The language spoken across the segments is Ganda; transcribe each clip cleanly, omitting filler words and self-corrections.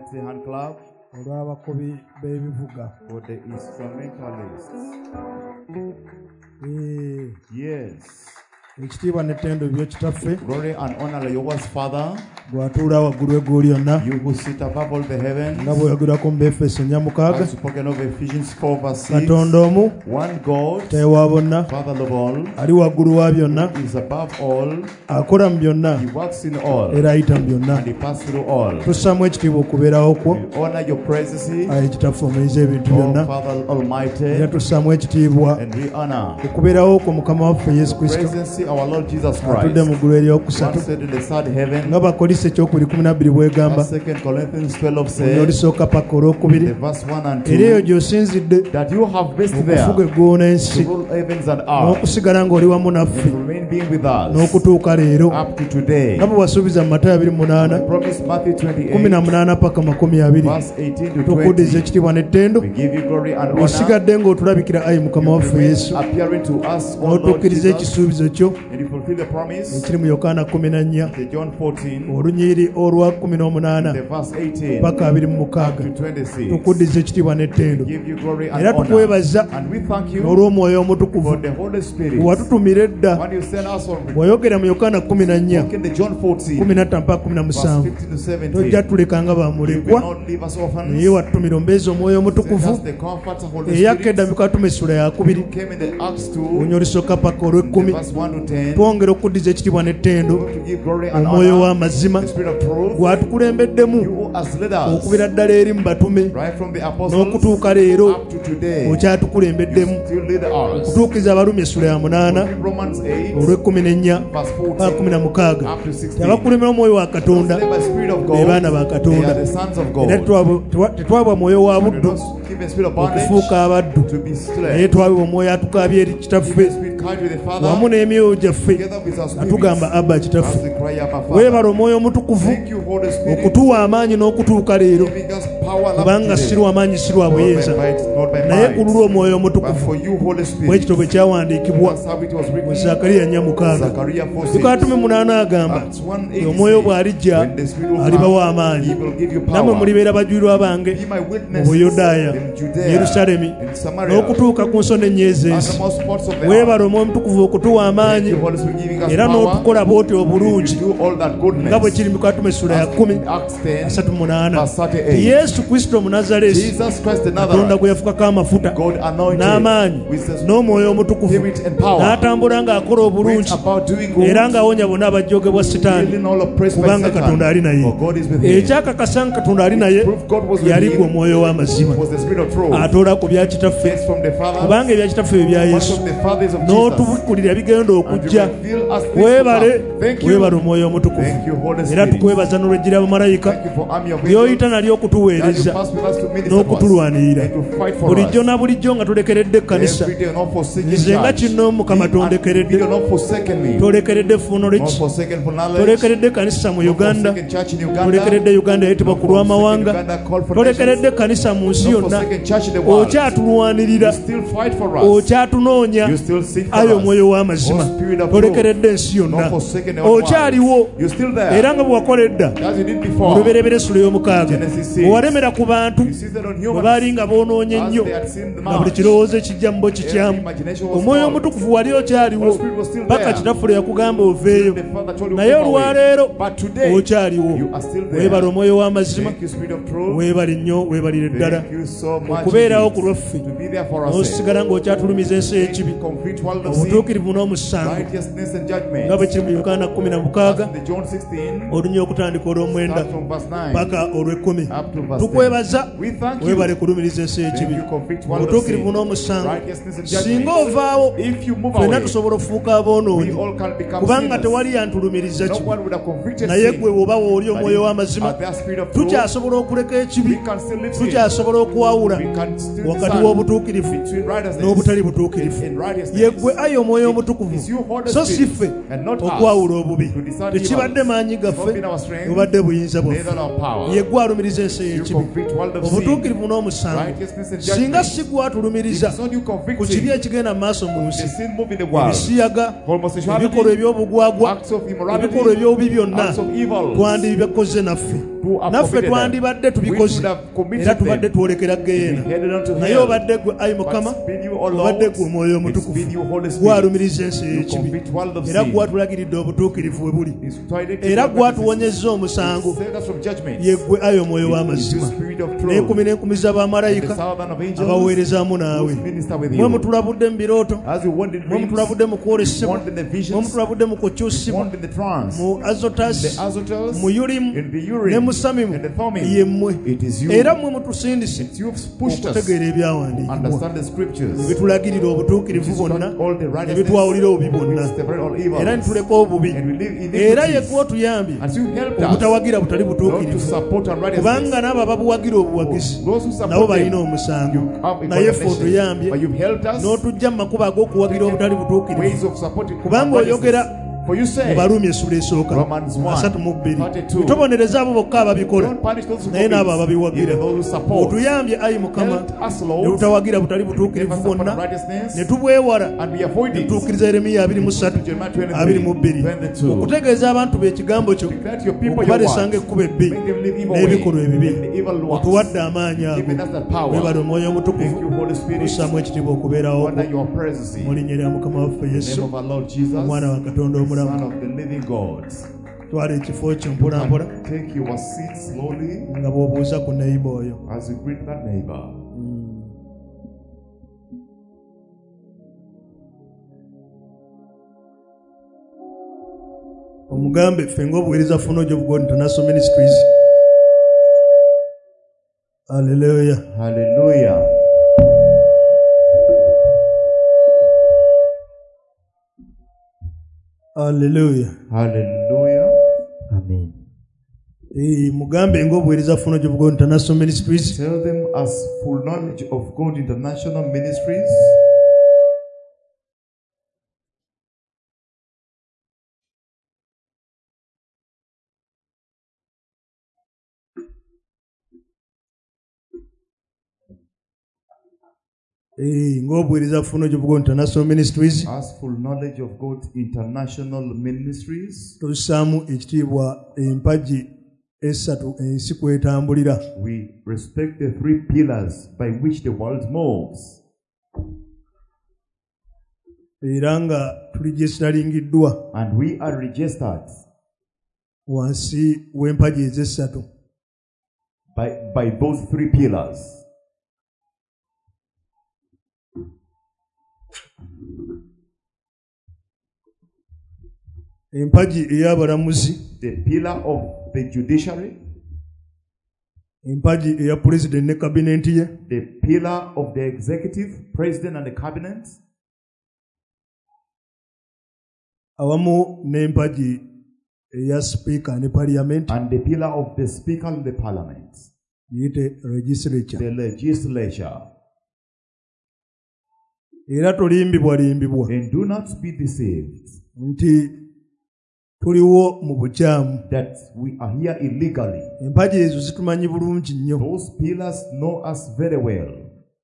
Mighty hand clap olw'abakubi b'ebivuga. for the instrumentalists. Yes. Ekitiibwa n'ettendo byo kitaffe. Glory and honor yours, Father. Gw'atuula waggulu w'eggulu lyonna. You who sit above all the heavens. Nga bw'oyogerako mu Efeso 4:6. I've spoken of Ephesians 4:6. Katonda omu. One God. Teewa bonna. Father of all. Ali waggulu wa byonna. Is above all. Akola mu byonna. He works in all. Era ayita mu byonna. And he passes through all. Tussaamu ekitiibwa okubeerawo kwo. We honor your presence. Ayi kitaffe omuliza ebintu byonna. Father Almighty. Era tussaamu ekitiibwa. And we honor. Okubeerawo kwo Mukama waffe Yesu Kristo. Our Lord Jesus Christ. Atudde mu ggulu eryokusatu. Nga Bakolisi ekyokubiri 12 bwegamba. Olisooka paka olwokubiri. Era eyo gy'osinzidde. Okufuga eggulu n'ensi. N'okusigala ng'oli wamu naffe. N'okutuuka leero. Nga bwe wasuubiza mu Matayo 28. 18 paka 20. Tukuddiza ekitiibwa n'ettendo. Osigadde ng'otulabikira ayi Mukama waffe Yesu. N'otuukiriza ekisuubizo kyo. Ekiri mu Yokaana 14 olunyiri olwa 18 paka 26. Tukuddiza ekitiibwa n'ettendo. Era tukwebaza n'olw'Omwoyo Omutukuvu watutumira edda. Wayogera mu Yokaana 14 15 mpaka 17 tojja tuleka nga bamulekwa, naye watutumira omubeezi Omwoyo Omutukuvu eyakka edda mu Katume essula ya 2 olunyiri olusooka paka olw'10. Twongera okuddiza ekitiibwa n'ettendo Omwoyo w'amazima gwatukulembeddemu okubira ddala eri mu batume n'okutuuka leero okyatukulembeddemu okutuukiriza Abalumi essula ya 8 olw'14 paka 16. Abakulembera Omwoyo wa Katonda be baana ba Katonda. Era tetwabwa mwoyo wa buddu okufuuka abaddu, naye twabibwa Omwoyo atukaabye eri Kitaffe wamu n'emyoyo gyaffe atugamba Abba Kitaffe. Weebala Omwoyo Omutukuvu okutuwa amaanyi n'okutuuka leero, kubanga si lwa maanyi si lwa buyinza naye ku lulwo Omwoyo Omutukuvu. Bwekityo bwe kyawandiikibwa mu Zakariya 4:6. Tukatume 8 agamba Omwoyo bw'alijja alibawa amaanyi, nammwe mulibeera bajulirwa bange mu Buyudaaya, Yerusaalemi n'okutuuka ku nsonda ennyezi ensi. Weebala Omwoyo Omutukuvu okutuwa amaanyi era n'otukola bw'otyo obulungi nga bwe kiri mu Katume essula ya 10:38. Yesu Kristo Omunnazaaleesi, Katonda gwe yafukako amafuta n'amaanyi n'Omwoyo Omutukuvu, n'atambula ng'akola obulungi era ng'awonya bonna abajjogebwa Sitaani, kubanga Katonda ali naye. Ekyakakasa nga Katonda ali naye yaligwa Omwoyo w'amazima atoola ku bya Kitaffe, kubanga ebya Kitaffe bye bya Yesu, n'otubukulira bigenda okujja. Weebale Omwoyo Omutukuvu. Era tukwebaza n'olw'ejjira bamalayika by'oyita nalyo okutuweereza n'okutulwanirira bulijjo na bulijjo nga tulekeredde ekkanisa. Nze nga kino Mukama tondekeredde, tolekeredde Funology, tolekeredde ekkanisa mu Uganda, tolekeredde Uganda eyitibwa ku lw'amawanga, tolekeredde ekkanisa mu nsi yonna. Okyatulwanirira, okyatunoonya, ayo Omwoyo w'amazima. Tolekeredde ensi yonna, okyaliwo era nga bwe wakola edda mu Lubereberye essula y'omukaaga owalemera ku bantu bwe baali nga boonoonye nnyo, nga buli kirowoozo ekijja mu bo kikyamu. Omwoyo Omutukuvu wali okyaliwo paka Kitaffe lwe yakugamba oveeyo, naye olwaleero okyaliwo. Weebala Omwoyo w'amazima, weebale nnyo, weebalire ddala okubeerawo ku lwaffe n'osigala ng'okyatulumiza ensi y'ekibi, obutuukirivu n'omusango, nga bwe kiri mu Yokaana 16 olunya okutandika olw'omwenda paka olw'ekkumi. Tukwebaza, weebale kulumiriza ensi y'ekibi, obutuukirivu n'omusango. Singa ovaawo ffenna tusobola okufuuka aboonoonyi, kubanga tewali yantulumiriza ki. Naye gwe bw'oba wooli Omwoyo w'amazima, tukyasobola okuleka ekibi, tukyasobola okuwawula wakati w'obutuukirivu n'obutali butuukirivu. Ye gwe ayi Omwoyo Omutukuvu, so si ffe okwawula obubi. Tekibadde maanyi gaffe, bubadde buyinza bwaffe. Ye gwe alumiriza ensi y'ekibi, obutuukirivu n'omusango. Singa si gwe atulumiriza ku kibi ekigenda mu maaso mu nsi, ebisiyaga, ebikolwa eby'obugwagwa, ebikolwa eby'obubi byonna twandibikoze naffe. naffe twandibadde tubikoze era tubadde twolekera geena naye obadde gwe ayi mukama obadde gwe omwoyo omutukuvu gwalumiriza ensi y'ekibi era gwatulagiridde obutuukirivu we buli era gwatuwonyezza omusango yeggwe ayi omwoyo w'amazima n'enkumi n'enkumi z'abamalayika abaweerezaamu naawe mwe mutulabudde mu birooto mwe mutulabudde mu kwolesebwa mwe mutulabudde mu kukyusibwa mu azotasi mu yulimu ne mu samimu yemmwe era mwe mutusindise okutegeera ebyawandiikibwa ne bitulagirira obutuukirivu bwonna ne bitwawulira obubi bwonna era ne tuleka obubi era yegwe otuyambye obutawagira butali butuukirivu kubanga n'abo ababuwagira obuwagizi nabo balina omusango naye ffe otuyambye n'otujja mu makubo ag'okuwagira obutali butuukirivu kubanga oyogera Mubarumi essula esooka 32 tobonereza abo bokka ababikola naye n'abo ababiwagira otuyambye ayi mukama ne tutawagira butali butuukirivu bwonna ne tubwewala ne tutuukiriza Yeremiya 23:22 okutegeeza abantu be ekigambo kyo okubalesanga ekkubo ebbi n'ebikolwa ebibi otuwadde amaanyi ago webale omwoyo omutukuvu tusaamu ekitiibwa okubeerawo mu linnya lya mukama waffe Yesu omwana wa Katonda omulamu twala ekifo kyo mpolampola nga bw'obuuza ku neighbor oyo omugambe ffe ng'obuweereza Funnel of God International Ministries. Hallelujah. Hallelujah. Hallelujah. Hallelujah. Amen. Mugambe ng'obuweereza Funnel of God International Ministries. Tell them as full knowledge of God International Ministries. ng'obuweereza Funnel of God International Ministries. As full knowledge of God International Ministries. Tussaamu ekitiibwa empagi esatu ensi kwetambulira. We respect the three pillars by which the world moves. Era nga tuligisteringiddwa. And we are registered. Wansi w'empagi ez'essatu. By those three pillars. Empagi ey'abalamuzi. The pillar of the judiciary. Empagi eya president ne cabinet ye. The pillar of the executive, president and the cabinet. Awamu n'empagi eya speaker ne parliament. And the pillar of the speaker and the parliament. Yite legislature. The legislature. Era tolimbibwa. And do not be deceived. Nti tuliwo mu bukyamu. That we are here illegally. Empagi ezo zitumanyi bulungi nnyo. Those pillars know us very well.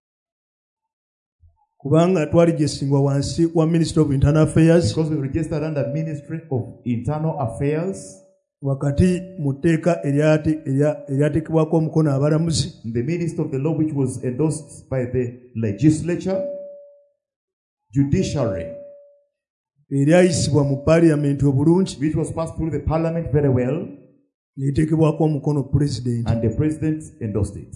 Kubanga twaligisingwa wansi wa Ministry of Internal Affairs. Because we registered under Ministry of Internal Affairs. Wakati mu tteeka eryateekebwako omukono abalamuzi. The Ministry of the Law which was endorsed by the legislature. Judiciary. Eryayisibwa mu parliament obulungi. Which was passed through the parliament very well. Neteekebwako omukono president. And the president endorsed it.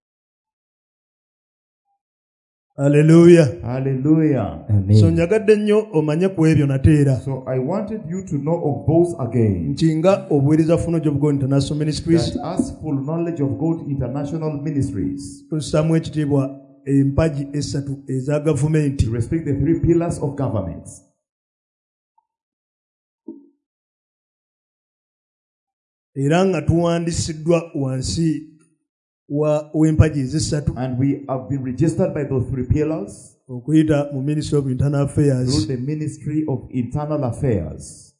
Hallelujah. Hallelujah. Amen. So nyagadde nnyo omanye ku ebyo nateera. So I wanted you to know of those again. Ntinga obuweereza Funnel of God International Ministries. That as full knowledge of God International Ministries. Tussaamu ekitiibwa empagi esatu eza gavumenti. To respect the three pillars of government. Era nga tuwandiisiddwa wansi w'empagi ez'essatu. And we have been registered by those three pillars. Okuyita mu Ministry of Internal Affairs. Through the Ministry of Internal Affairs.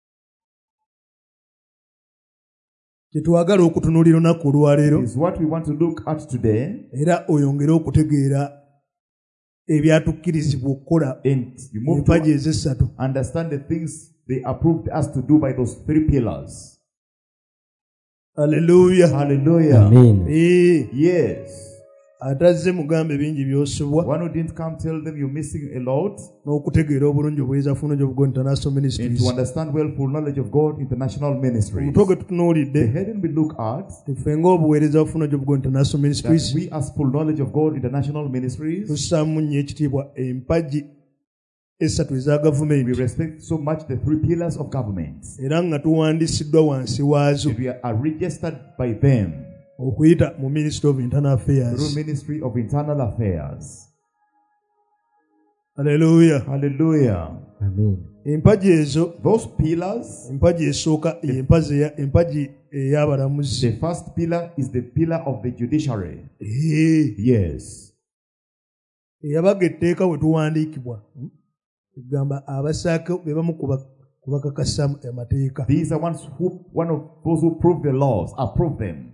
Kyetwagala okutunuulira olunaku olwaleero. Is what we want to look at today. Era oyongere okutegeera ebyatukkirizibwa okukola empagi ez'essatu. Understand the things they approved us to do by those three pillars. Hallelujah. Hallelujah. Amen. Yes. Atazze mugambe bingi byosubwa. One who didn't come tell them you're missing a lot. N'okutegeera obulungi obuyinza Full of God International Ministries. And to understand well full knowledge of God International Ministries. Omutwe gwe tutunuulidde. The heading we look at. Tufe ng'obuweereza Full of God International Ministries. That we as full knowledge of God International Ministries. Tussaamu nnyo ekitiibwa empagi esatu eza gavumenti. We respect so much the three pillars of government. Era nga tuwandiisiddwa wansi waazo. We are registered by them. Okuyita mu Ministry of Internal Affairs. Through Ministry of Internal Affairs. Hallelujah. Hallelujah. Amen. Empagi ezo. Those pillars. Empagi esooka empagi ey'abalamuzi. The first pillar is the pillar of the judiciary. Yes. Eyabaga etteeka we tuwandiikibwa. Egamba abasaako be bamu kubakakasa amateeka. These are one of those who prove the laws, approve them.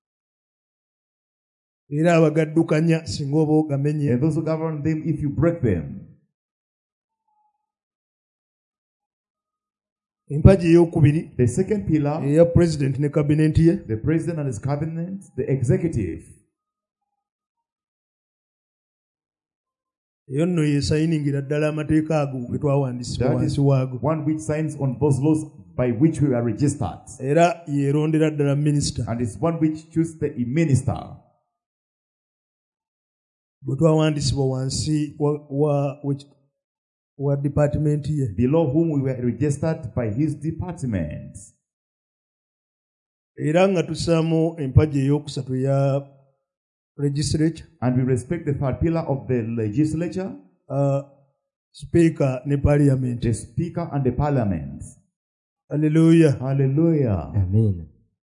Era abagaddukanya singa oba ogamenye. And those who govern them if you break them. Empagi ey'okubiri. The second pillar. Eya president ne cabinet ye. The president and his cabinet, the executive. Eyo nno yeesayiningira ddala amateeka ago ge twawandiisibwa wansi waago. One which signs on those laws by which we are registered. Era yeerondera ddala minister. And it's one which chooses the minister. Bwe twawandiisibwa wansi wa department ye. Below whom we were registered by his department. Era nga tussaamu empagi ey'okusatu ya legislature. And we respect the third pillar of the legislature. Speaker ne parliament. The speaker and the parliament. Hallelujah. Hallelujah. Amen.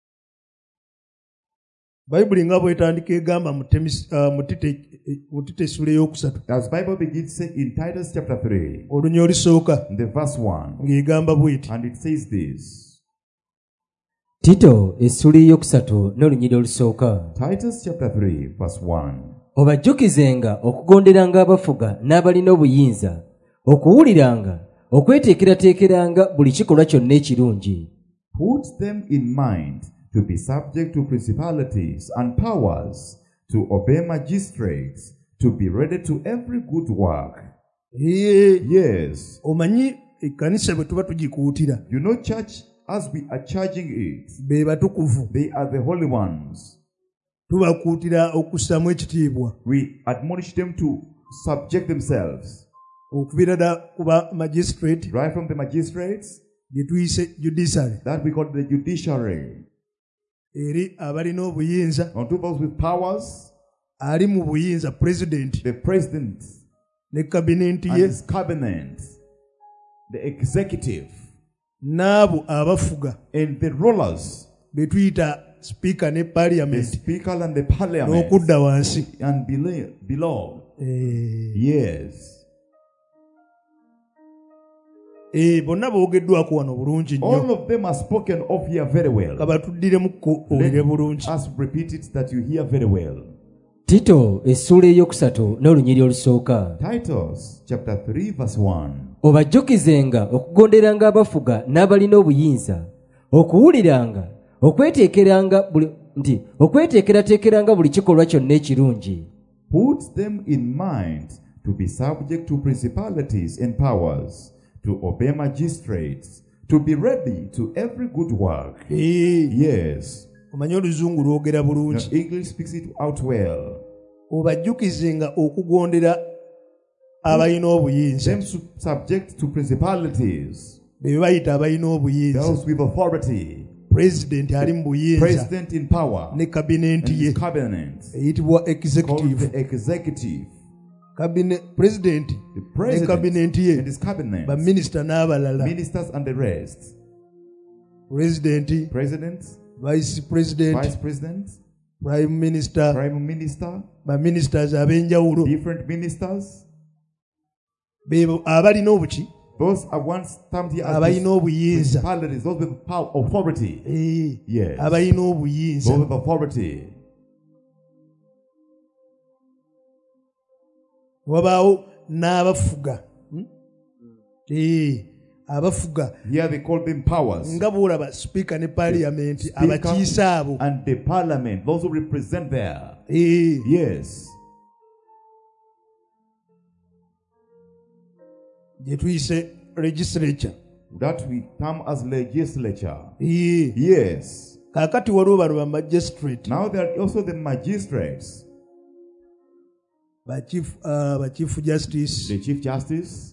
Bible nga bwetandika egamba mutite essula ey'okusatu. As Bible begins say in Titus chapter 3. Olunya olusooka. The verse 1. Ng'egamba bw'eti. And it says this. Tito essula eyokusatu n'olunyiri olusooka. Titus chapter 3 verse 1. Obajjukizenga okugonderanga abafuga n'abalina obuyinza, okuwuliranga, okweteekerateekeranga buli kikolwa kyonna ekirungi. Put them in mind to be subject to principalities and powers, to obey magistrates, to be ready to every good work. Yes. Omanyi ekkanisa bwe tuba tugikuutira. You know church as we are charging it. Be batukuvu. They are the holy ones. Tubakuutira okussamu ekitiibwa. We admonish them to subject themselves. Okubira dda kuba magistrate. Right from the magistrates. Gye tuyise judiciary. That we call the judiciary. Eri abalina obuyinza. Unto those with powers. Ali mu buyinza president. The president. Ne cabinet ye. And his cabinet. The executive. N'abo abafuga. And the rulers. Be tuyita speaker ne parliament. The speaker and the parliament. N'okudda wansi. And below. Yes. Bonna boogeddwako wano bulungi nnyo. All of them are spoken of here very well. Kabatuddiremukko owulire bulungi. Let us repeat it that you hear very well. Tito essula eyokusatu n'olunyiri olusooka. Titus chapter 3 verse 1. Obajjukizenga okugonderanga abafuga n'abalina obuyinza, okuwuliranga, okweteekerateekeranga buli kikolwa kyonna ekirungi. Put them in mind to be subject to principalities and powers, to obey magistrates, to be ready to every good work. Yes. Omanyi oluzungu lwogera bulungi. English speaks it out well. Obajjukizenga okugondera abalina obuyinza. Them subject to principalities. Be bayita abalina obuyinza. Those with authority. President ali mu buyinza. President in power. Ne cabinet ye. Cabinet. Eyitibwa executive. Called the executive. Cabinet president. The president. Ne cabinet ye. And his cabinet. Ba minister n'abalala. Ministers and the rest. President. President. Vice president. Vice president. Prime minister. Prime minister. Ba ministers ab'enjawulo. Different ministers. Bebo abalina obuki. Those are ones termed here as abalina obuyinza. Principalities. Those with power, authority. Yes. Abalina obuyinza. Those with authority. Wabaawo n'abafuga. abafuga. Here they call them powers. Nga bw'olaba speaker ne parliament abakiisa abo. And the parliament, those who represent there. Yes. Gye tuyise legislature. That we come as legislature. Yes. Kakati waliwo bano magistrate. Now there are also the magistrates. Chief Justice. The Chief Justice.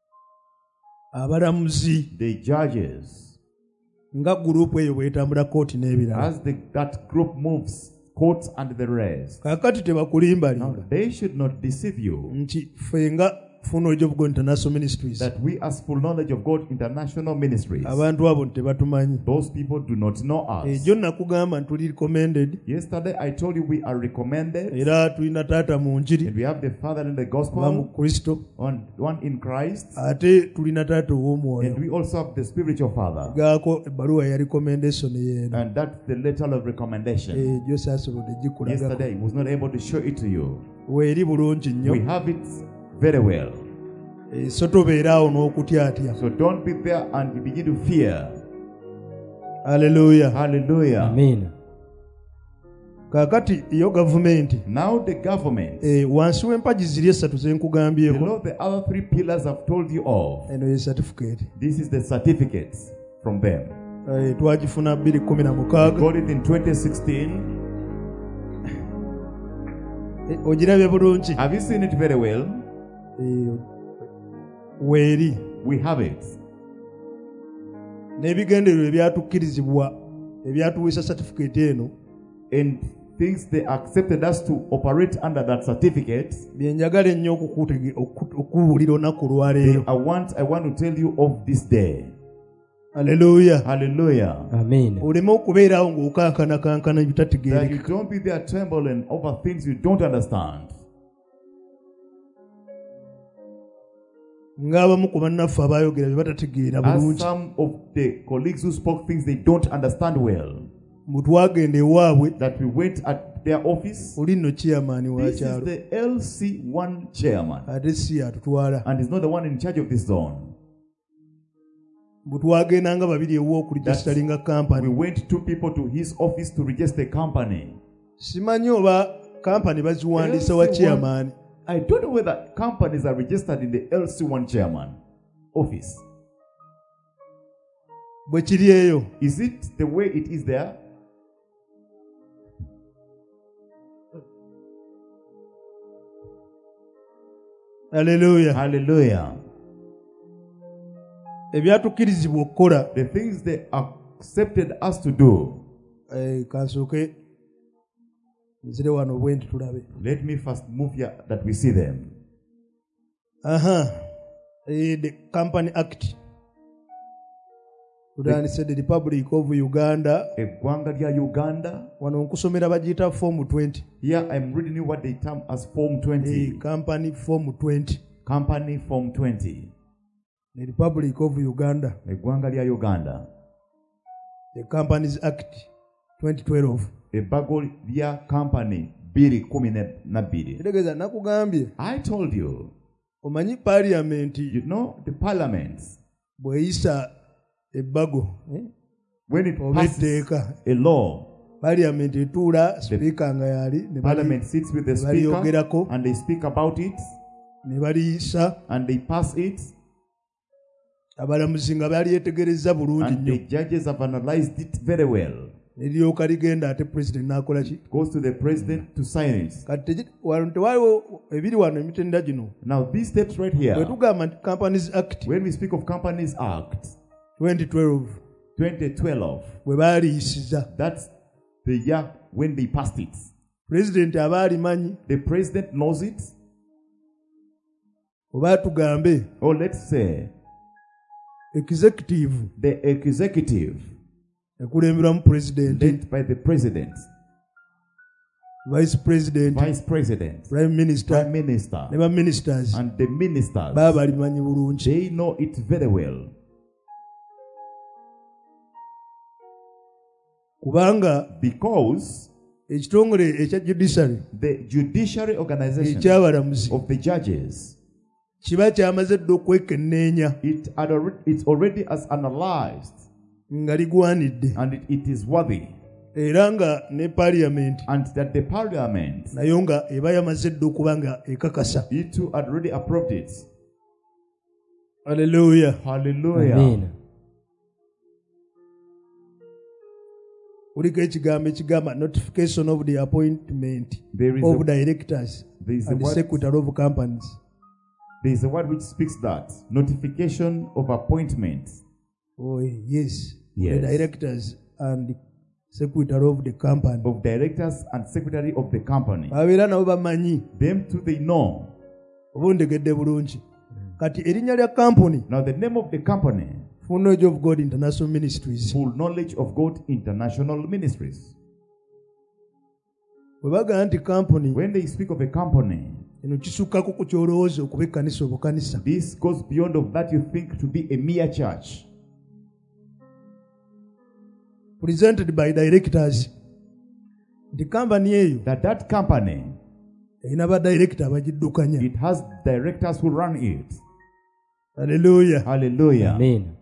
Abalamuzi. The judges. Nga group eyo bwetambula court n'ebirala. As that group moves, courts and the rest. Kakati tebakulimbalimba. They should not deceive you. Nti fenga full knowledge of God International Ministries. That we as full knowledge of God International Ministries. Abantu abo tebatumanyi. Those people do not know us. Ejo nakugamba ntuli recommended. Yesterday I told you we are recommended. Era tulina taata mu njiri. And we have the Father in the gospel. Mu Kristo. One in Christ. Ate tulina taata ow'omwoyo. And we also have the spiritual Father. Gaako ebbaluwa ya recommendation yeeno. And that's the letter of recommendation. Ejo saasobodde gikulaga. Yesterday I was not able to show it to you. Weeri bulungi nnyo. We have it very well. So tobeeraawo n'okutyatya. So don't be there and you begin to fear. Hallelujah. Hallelujah. Amen. Kakati iyo government. Now the government. Wansi w'empagi ziri esatu ze nkugambyeko. Below the other three pillars I've told you of. Eno ye certificate. This is the certificate from them. Twagifuna 2016. Got it in 2016. Ogirabye bulungi. Have you seen it very well? Weeri. We have it. N'ebigendererwa ebyatukkirizibwa ebyatuweesa certificate eno. And things they accepted us to operate under that certificate. Byenjagala ennyo okubuulira olunaku olwaleero. I want to tell you of this day. Hallelujah. Hallelujah. Amen. Oleme okubeerawo ng'okankana ebitategeereka. You don't be there trembling over things you don't understand. Ng'abamu ku bannaffe abaayogera bye batategeera bulungi. As some of the colleagues who spoke things they don't understand well. Mutwagenda ewaabwe. That we went at their office. Oli nno chairman wa This kyalo. is the LC1 chairman. Ate si atutwala. And he's not the one in charge of this zone. Mutwagenda nga babiri ewo okuregisteringa company. We went two people to his office to register the company. Simanyi oba company baziwandiisa wa chairman. I don't know whether companies are registered in the LC1 chairman office. Bwe kiri eyo. Is it the way it is there? Hallelujah. Hallelujah. Ebyatukkirizibwa okukola. The things they accepted us to do. Kansooke nzire wano bwendi tulabe. Let me first move here that we see them. The Company Act. Said the Republic of Uganda. Eggwanga lya Uganda. Wano nkusomera bagiyita Form 20. Here I'm reading you what they term as Form 20. Company Form 20. Company Form 20. The Republic of Uganda. Eggwanga lya Uganda. The Companies Act 2012. Ebbago lya Company 2012. Tegeeza nakugambye. I told you. Omanyi Parliament. You know the Parliament. Bweyisa ebbago. When it passes a law. Parliament etuula speaker nga yali. Parliament sits with the speaker and they speak about it. Ne baliyisa. And they pass it. Abalamuzi nga balyetegereza bulungi and the judges have analyzed it very well. Eryoka ligenda ate president n'akola ki? Goes to the president to sign it. Kati tewaliwo ebiri wano emitendera gino. Now these steps right here. Bwe tugamba Companies Act. When we speak of Companies Act 2012. Bwe baaliyisiza. That's the year when they passed it. President aba alimanyi. The president knows it. Oba tugambe. Or let's say. Executive. The executive. Ekulemberwamu president. Led by the president. Vice president. Vice president. Prime minister. Prime minister. Ne ba ministers. And the ministers. Baba balimanyi bulungi. They know it very well. Kubanga. Because. Ekitongole ekya judiciary. The judiciary organization. Ekyabalamuzi. Of the judges. kiba kyamaze dda okwekenneenya it's already as analyzed nga ligwanidde and it is worthy, era nga ne parliament and that the parliament nayo nga eba yamaze dda okuba nga ekakasa. it too had already approved it. Hallelujah. Hallelujah. Amen. Kuliko ekigambo ekigamba notification of the appointment There is of a- directors there is a and word- secretary of companies. There is a word which speaks that notification of appointment. Oh yes. Yes. The directors and secretary of the company. Of directors and secretary of the company. Babeera nabo bamanyi Them too they know. oba ndegedde bulungi. Kati erinnya lya company Now the name of the company, Full Knowledge of God International Ministries. Full Knowledge of God International Ministries. Bwe bagamba nti company When they speak of a company, eno kisukkako ku kyolowooza okuba ekkanisa obukanisa. this goes beyond of that you think to be a mere church. Presented by directors. Nti company eyo That company, erina ba director abagiddukanya. it has directors who run it. Hallelujah. Hallelujah. Amen.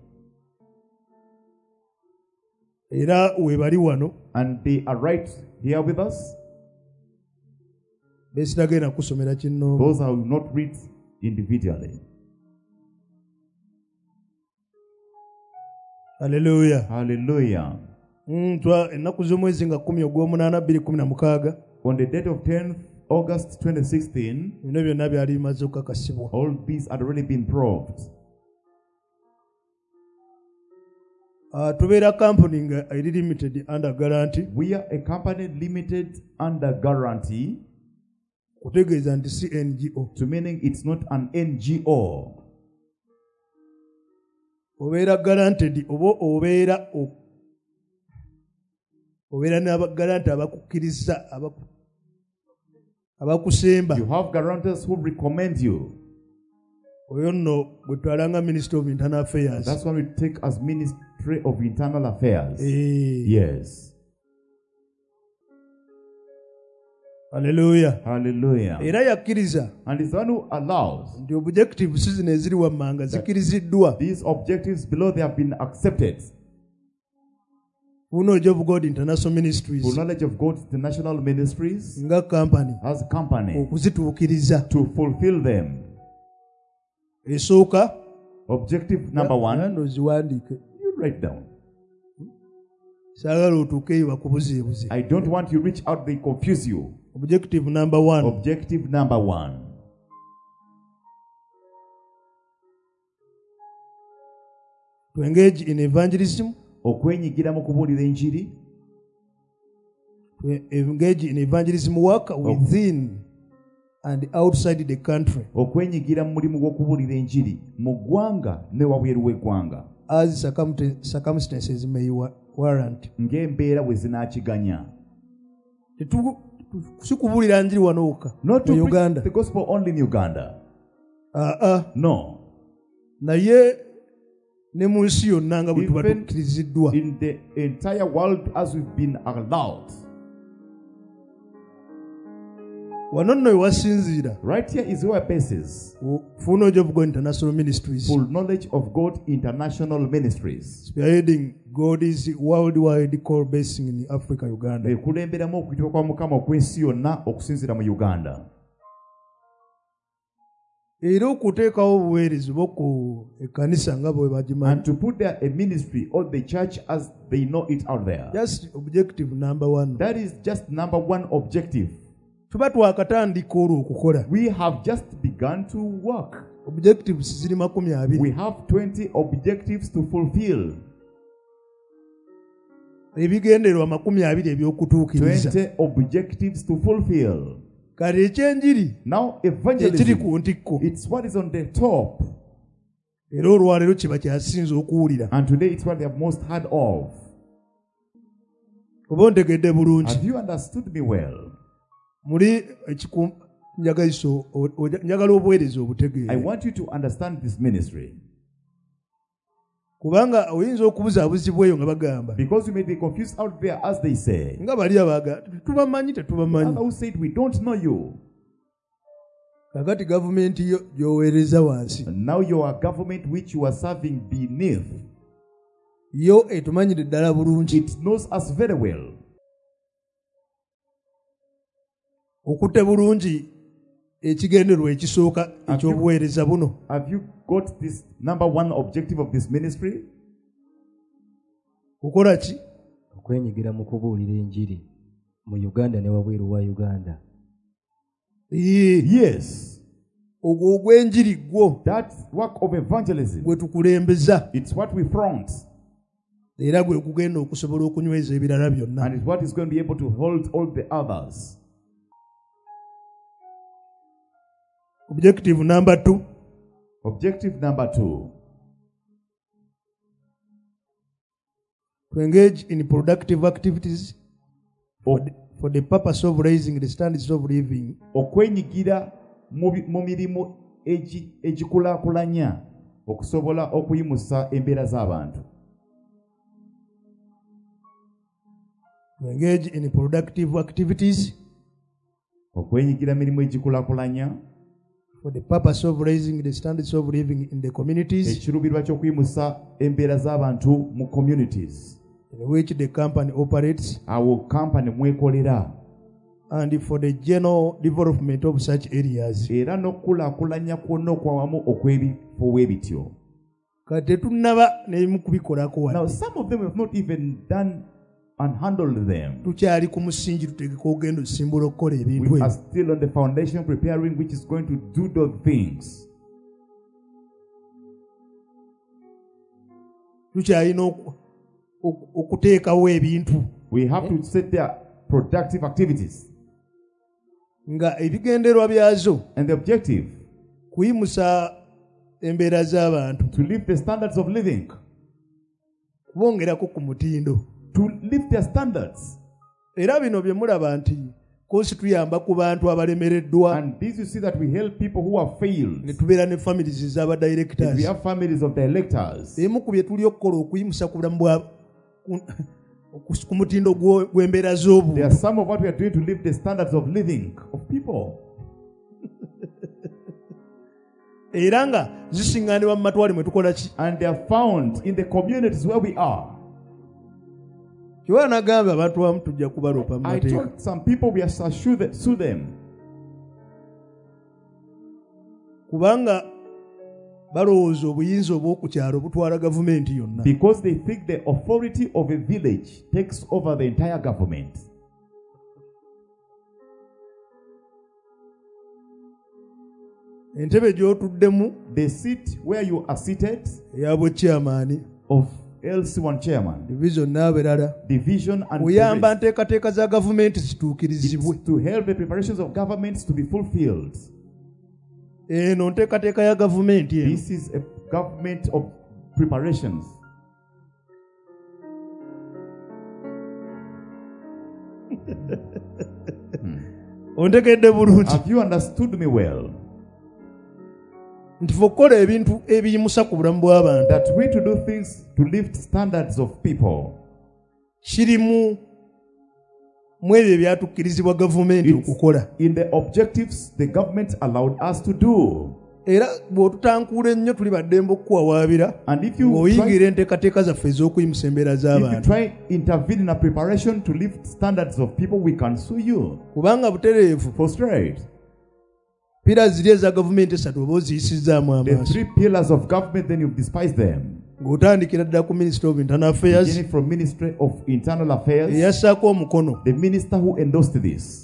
Era weebali wano And they are right here with us. beesitagenda kusomera kinno. Those who will not read individually. Hallelujah. Hallelujah. Ennaku z'omwezi nga 10 Ogw'omunaana 2016 On the date of 10th August 2016, bino byonna byali bimaze okukakasibwa. all these had already been proved. Tubeera company nga eri limited under guarantee, We are a company limited under guarantee, kutegeeza nti si NGO. to meaning it's not an NGO. Obeera guaranteed oba obeera n'abagaranti abakukkiriza abakusemba. You have guarantors who recommend you. Oyo nno bwe twalanga Ministry of Internal Affairs. That's why we take as Ministry of Internal Affairs. Eh, Yes. Hallelujah. Hallelujah. Era yakkiriza And it's the one who allows nti objectives zino eziri wammanga zikkiriziddwa. these objectives below, they have been accepted. Full Knowledge of God International Ministries Full Knowledge of God International Ministries nga company as a company okuzituukiriza. to fulfill them. Esooka Objective number one, Ano ziwandiike. you write down. Saagala otuukeyo bakubuzeebuze. I don't want you reach out, they confuse you. Objective number 1. Objective number one, To engage in evangelism. okwenyigira mu kubuulira enjiri, To engage in evangelism work within and outside the country okwenyigira mu mulimu gw'okubuulira enjiri mu ggwanga ne wabweru w'eggwanga as circumstances may warrant. ng'embeera bwe zinaakiganya. Si kubuulira njiri wano wokka Not to mu preach Uganda. the gospel only in Uganda. No. Naye ne mu nsi yonna nga bwe tuba Even tukkiriziddwa. in the entire world as we've been allowed. Wano nno ewasinziira Right here is our basis. Full Knowledge of God International Ministries Full Knowledge of God International Ministries. spearheading God's worldwide call basing in Africa, Uganda. Ekulemberamu okuyitibwa kwa Mukama okw'ensi yonna okusinziira mu Uganda. Era okuteekawo obuweereza bw'oku ekkanisa nga bwe And bagimanyi. to put there a ministry or the church as they know it out there. Just objective number 1. That is just number one objective. Tuba twakatandika olwo okukola. We have just begun to work. Objectives ziri 20. We have 20 objectives to fulfill. Ebigendererwa 20 eby'okutuukiriza. 20 objectives to fulfill. Kale ekyenjiri Now ekiri evangelism, ku ntikko. it's what is on the top. Era olwaleero kiba kyasinze okuwulira. And today it's what they have most heard of. Oba ontegedde bulungi. Have you understood me well? Muli njagala obuweereza I obutegeere. want you to understand this ministry. Kubanga oyinza okubuzaabuzibwa eyo nga bagamba. Because you may be confused out there as they say. Nga bali abaga tubamanyi Others tetubamanyi. who said we don't know you. kakati government yoweereza wansi. And now your government which you are serving beneath, yo etumanyire ddala bulungi. it knows us very well. Okutte bulungi ekigenderwa ekisooka ekyobuweereza buno. Have you got this number one objective of this ministry? Kukola ki? Okwenyigira mu kubuulira enjiri mu Uganda ne wabweru wa Uganda. Yes. Ogwo ogw'enjiri gwo. That work of evangelism. Gwe tukulembeza. It's what we front. Era gwe kugenda okusobola okunyweza ebirala byonna. And it's what is going to be able to hold all the others. Objective number 2. Objective number 2. To engage in productive activities for the purpose of raising the standards of living. Okwenyigira mu mirimu egikulaakulanya okusobola okuyimusa embeera z'abantu. To engage in productive activities. Okwenyigira mirimu egikulaakulanya for the purpose of raising the standards of living in the communities. Ekirubirwa ky'okuyimusa embeera z'abantu mu communities. In which the company operates. Awo company mwekolera. And for the general development of such areas. Era n'okulaakulanya kwonna okwawamu okw'ebifo w'ebityo. Kati tetunnaba n'ebimu kubikolako wadde. Now some of them have not even done and handled them. Tukyali ku musingi tutegeka ogenda osimbula okukola ebintu. We are still on the foundation preparing which is going to do those things. Tukyalina okuteekawo ebintu. We have to set their productive activities. Nga ebigenderwa byazo. And the objective. Kuyimusa embeera z'abantu. To lift the standards of living. Kubongerako ku mutindo. To lift their standards. Era bino bye mulaba nti kosi tuyamba ku bantu abalemereddwa. And this you see that we help people who have failed. Ne tubeera ne families z'aba directors. We have families of directors. Emu ku bye tuli okukola okuyimusa ku bulamu bwa ku mutindo gw'embeera z'obu. There are some of what we are doing to lift the standards of living of people. Era nga zisingaanibwa mu matwale mwe tukola ki? And they are found in the communities where we are. I told some people we are sue them. Kubanga balowooza obuyinza obw'oku kyalo butwala gavumenti yonna. Because they think the authority of a village takes over the entire government. Entebe gy'otuddemu, the seat where you are seated, ey'abo chairman of LC1 chairman, division n'abalala, division and uyamba nteekateeka za gavumenti zituukirizibwe. To help the preparations of governments to be fulfilled. Eno nteekateeka ya gavumenti. This is a government of preparations. Ontegedde bulungi. Have you understood me well? Nti fokola ebintu ebiyimusa ku bulamu bw'abantu. That we to do things to lift standards of people. Kirimu mu ebyo ebyatukkirizibwa gavumenti okukola. In the objectives the government allowed us to do. Era bw'otutankuula ennyo tuli baddembe okukuwawaabira ng'oyingira enteekateeka zaffe ez'okuyimusa embeera z'abantu. If you try intervene in a preparation to lift standards of people, we can sue you. Kubanga butereevu. For straight. Pillars ziri eza gavumenti esatu oba oziyisizzaamu amaaso. The three pillars of government, then you've despised them. Ng'otandikira ddala ku Ministry of Internal Affairs. Beginning from Ministry of Internal Affairs. Eyassaako omukono. The minister who endorsed this.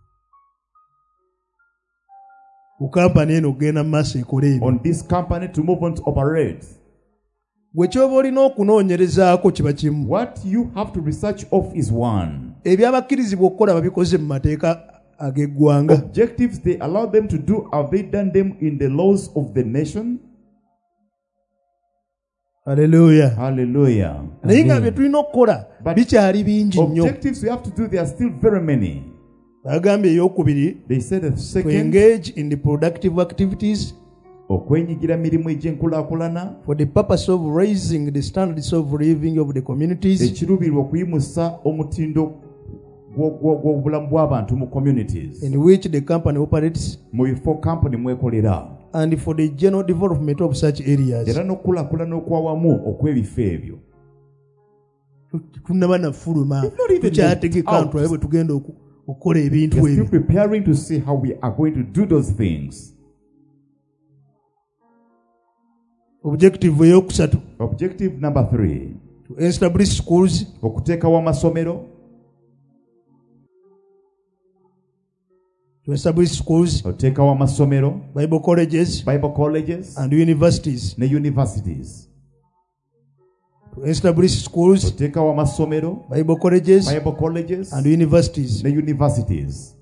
Ku kampani eno ogenda mu maaso ekole ebyo. On this company to move on to operate. Gwe ky'oba olina okunoonyerezaako kiba kimu. What you have to research of is one. Ebyabakkirizibwa okukola babikoze mu mateeka ag'eggwanga. Objectives they allow them to do, have they done them in the laws of the nation? Hallelujah. Hallelujah. Naye nga bye tulina okukola bikyali bingi nnyo. Objectives we have to do, there are still very many. Bagambye ey'okubiri, they said the second, to engage in the productive activities okwenyigira mirimu egy'enkulaakulana for the purpose of raising the standards of living of the communities. Ekirubirwa okuyimusa omutindo gw'obulamu bw'abantu mu communities, in which the company operates, mu bifo company mwekolera, and for the general development of such areas. era n'okukulaakulana okwawamu okw'ebifo ebyo. Tunaba na fuluma tukyategeka ntulabe bwe tugenda okukola ebintu We are ebyo. still preparing to see how we are going to do those things. Objective eyokusatu, Objective number 3, to establish schools, okuteekawo amasomero, oteekawo amasomero, Bible colleges, Bible colleges, and universities. ne universities. To establish schools, Oteekawo amasomero, Bible colleges, Bible colleges, and universities ne universities.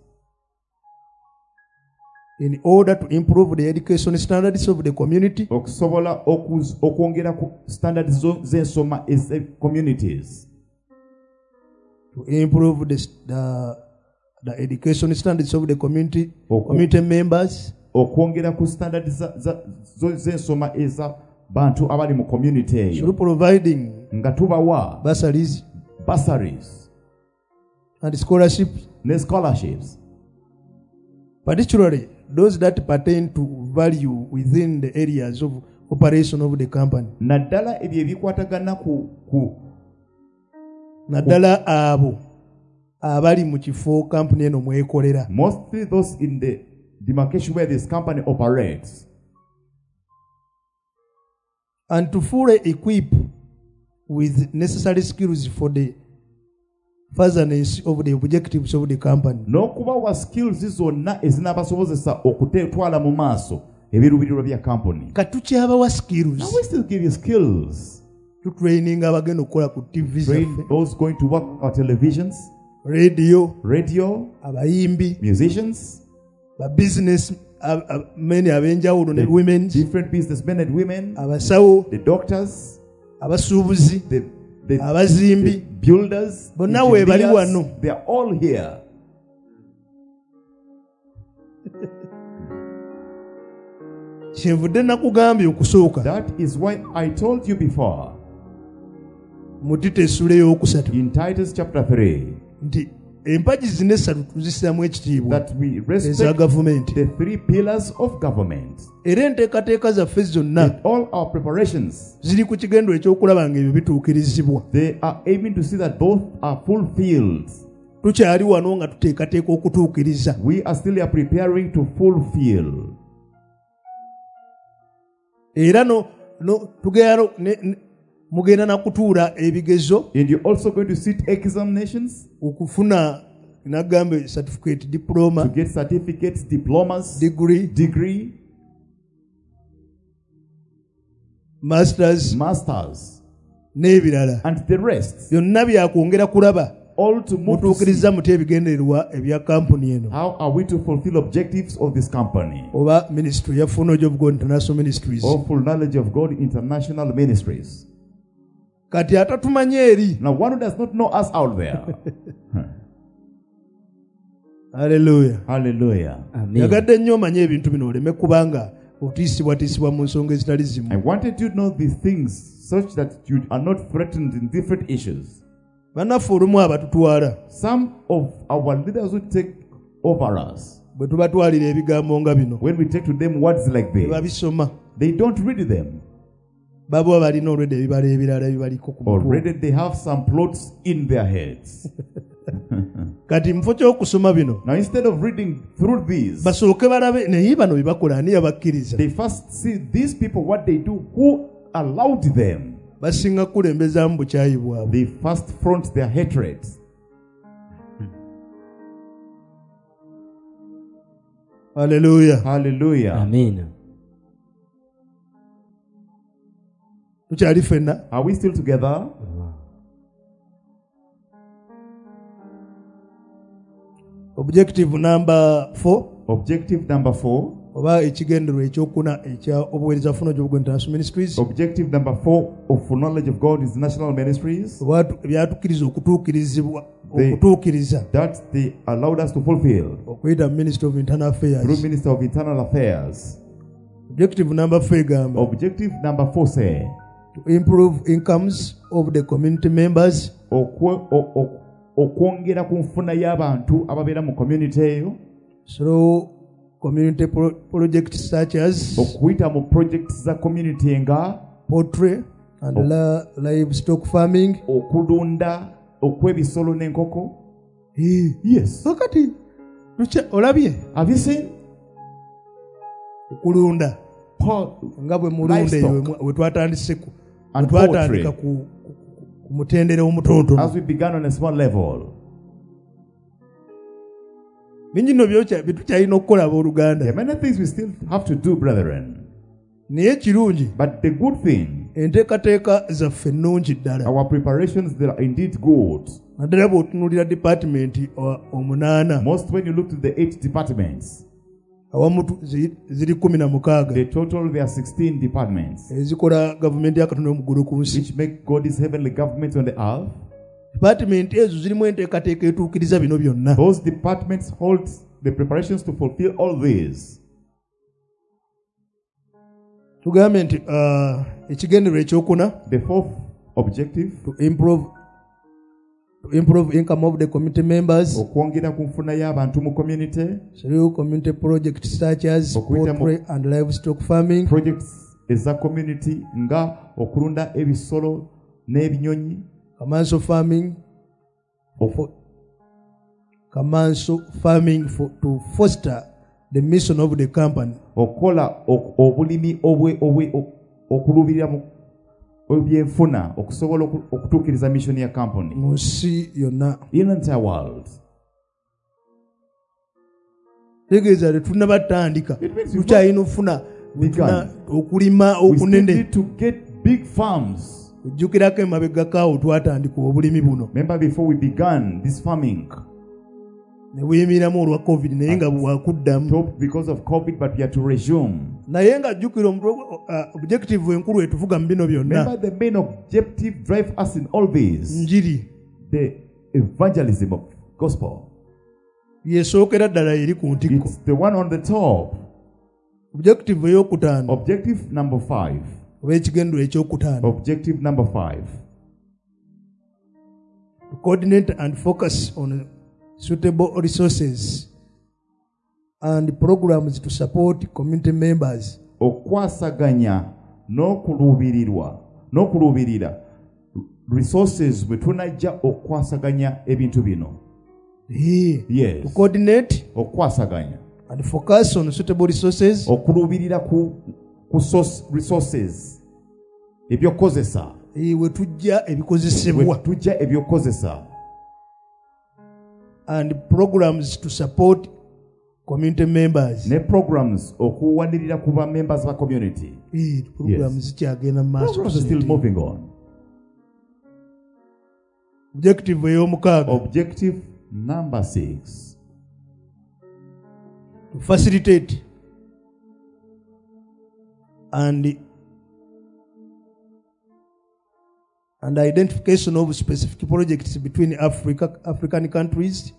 in order to improve the education standards of the community, Okusobola okwongera ku standards z'ensoma communities. to improve the education standards of the community, community members, Okwongera ku standards z'ensoma eza bantu abali mu community eyo. through providing Nga tubawa bursaries bursaries and scholarships, ne scholarships. particularly those that pertain to value within the areas of operation of the company. Naddala ebyo ebikwatagana ku Naddala abo abali mu kifo company eno mwekolera. mostly those in the demarcation where this company operates. And to fully equip with necessary skills for the furtherance of the objectives of the company. N'okubawa skills zonna ezinabasobozesa okutwala mu maaso ebiruubirirwa bya company. Katukyabawa Now skills we still give you skills. to training abagenda okukola ku TV Train zaffe, those going to work on televisions, radio, abayimbi, musicians, ba business men ab'enjawulo ne women, different businessmen and women, abasawo, the doctors, abasuubuzi, the abazimbi, builders, bonna we bali engineers, wano. they are all here. Kyenvudde nakugambye okusooka That is why I told you before mu Tito essula ey'okusatu in Titus chapter 3 nti empagi zino essatu tuzissaamu ekitiibwa that we eza respect gavumenti, the 3 pillars of government. era enteekateeka zaffe zonna With all our preparations, ziri ku kigendo ekyokulaba ng'ebyo bituukirizibwa. they are aiming to see that both are fulfilled. Tukyali wano nga tuteekateeka okutuukiriza. We are still preparing to fulfill. Era mugenda na kutuula ebigezo And you're also going to sit examinations okufuna nagamba certificate, to diploma, get certificates, diplomas, degree, masters n'ebirala. and the rest. Byonna byakwongera kulaba All to move to mutuukiriza see muti ebigendererwa ebya kampuni eno how are we to fulfill objectives of this company. oba ministry ya Full Knowledge of God International Ministries. Or full knowledge of God international ministries. Kati atatumanye eri. Now one who does not know us out there. Hallelujah. Hallelujah. Yagadde nnyo omanye ebintu bino oleme kubanga otiisibwatiisibwa mu nsonga ezitali zimu. I wanted you to know these things such that you are not threatened in different issues. Bannaffe olumu abatutwala Some of our leaders who take over us, bwe tubatwalira ebigambo nga bino when we take to them words like this, babisoma they don't read them. baba balina olwedde ebibala ebirala ebibaliko ku mutwe. Already they have some plots in their heads. Kati mufo ky'okusoma bino Now instead of reading through these, basooke balabe naye bano bye bakola ani yabakkiriza. they first see these people what they do, who allowed them. Basinga kukulembezaamu bukyayi bwabwe. They first front their hatred. Hallelujah. Hallelujah. Amen. Tukyali ffenna. Are we still together? Objective number 4 Objective number 4. oba ekigendererwa ekyokuna ekya obuweereza Full Knowledge of God International Ministries Objective number 4 of full knowledge of God is national ministries byatukkiriza okutuukiriza that they allowed us to fulfill okuyita Ministry of Internal through Affairs. Minister of Internal Affairs. Objective number 4 egamba Objective number 4 say to improve incomes of the community members okwongera ku nfuna y'abantu ababeera mu community eyo. Through community projects such as okuyita mu projects za community nga poultry and livestock farming, okulunda okw'ebisolo n'enkoko. Yes. Wakati olabye, have you seen? Okulunda nga bwe mulunda eyo we twatandise twatandika ku mutendere omutonotono. As we began on a small level. Binjino bitukyalina okukola abooluganda. There are many things we still have to do, brethren. Naye kirungi, but the good thing, enteekateeka zaffe ennungi ddala. Our preparations, they are indeed good. Naddala bw'otunuulira department omunaana. Most when you look to the 8 departments, awamu ziri 16. The total there are 16 departments. Ezikola gavumenti ya Katonda omugulu ku nsi. Which make God's heavenly government on the earth. Department ezo zirimu enteekateeka etuukiriza bino byonna. Those departments hold the preparations to fulfill all these. Tugambe nti ekigendero ekyokuna, the fourth objective, to improve income of the community members. Okwongera ku nfuna y'abantu mu community. Through community projects such as poultry and livestock farming. Projects eza community nga okulunda ebisolo n'ebinyonyi. Kamanso farming to foster the mission of the company. Okola obulimi okulubirira mu ebyenfuna okusobola okutuukiriza mission ya company. Munsi yonna. In the entire world. Tegeeza tetuna batandika. Tukyalina ofuna okulima okunene. We need to get big farms. Ujjukirako emabega kaawo twatandika obulimi buno. Remember before we began this farming. Ne buyimiramu olwa COVID naye nga bwakuddamu. Because of COVID, but we had to resume. Naye nga jjukira objective enkulu etuvuga mu bino byonna. Remember the main objective drive us in all these. Njiri. The evangelism of gospel. Yesookera ddala eri ku ntikko. It's the one on the top. Objective ey'okutaano. Objective number 5. Ekigendero ekyokutaano. Objective number 5. To coordinate and focus on suitable resources and programs to support community members. Okwasaganya n'okulubirira resources bwe tunajja okwasaganya ebintu bino. Yes. To coordinate okwasaganya and focus on suitable resources. Okulubirira ku resources ebyokozesa. We tujja ebikozesebwa. Tujja ebyokozesa. And programs to support community members. Ne programs okuwanirira ku ba members ba community. Programs zikyagenda maaso. Programs are still moving on. Objective ey'omukaaga. Objective number 6. To facilitate and identification of specific projects between African countries.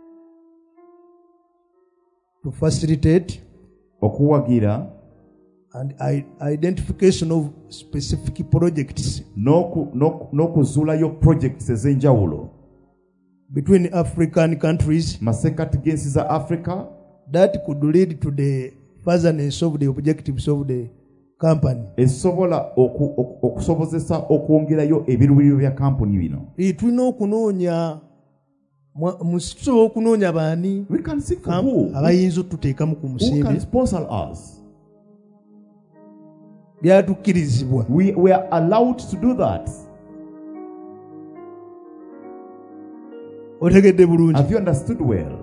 To facilitate okuwagira and identification of specific projects n'okuzuulayo projects ez'enjawulo between African countries masekati g'ensi za Africa that could lead to the furtherance of the objectives of the company. Esobola okusobozesa okwongerayo ebiruubiriro bya kampuni bino. Tulina okunoonya musobola okunoonya baani abayinza otuteekamu ku musimbe byatukkirizibwa. We are allowed to do that. Otegedde bulungi. Have you understood well?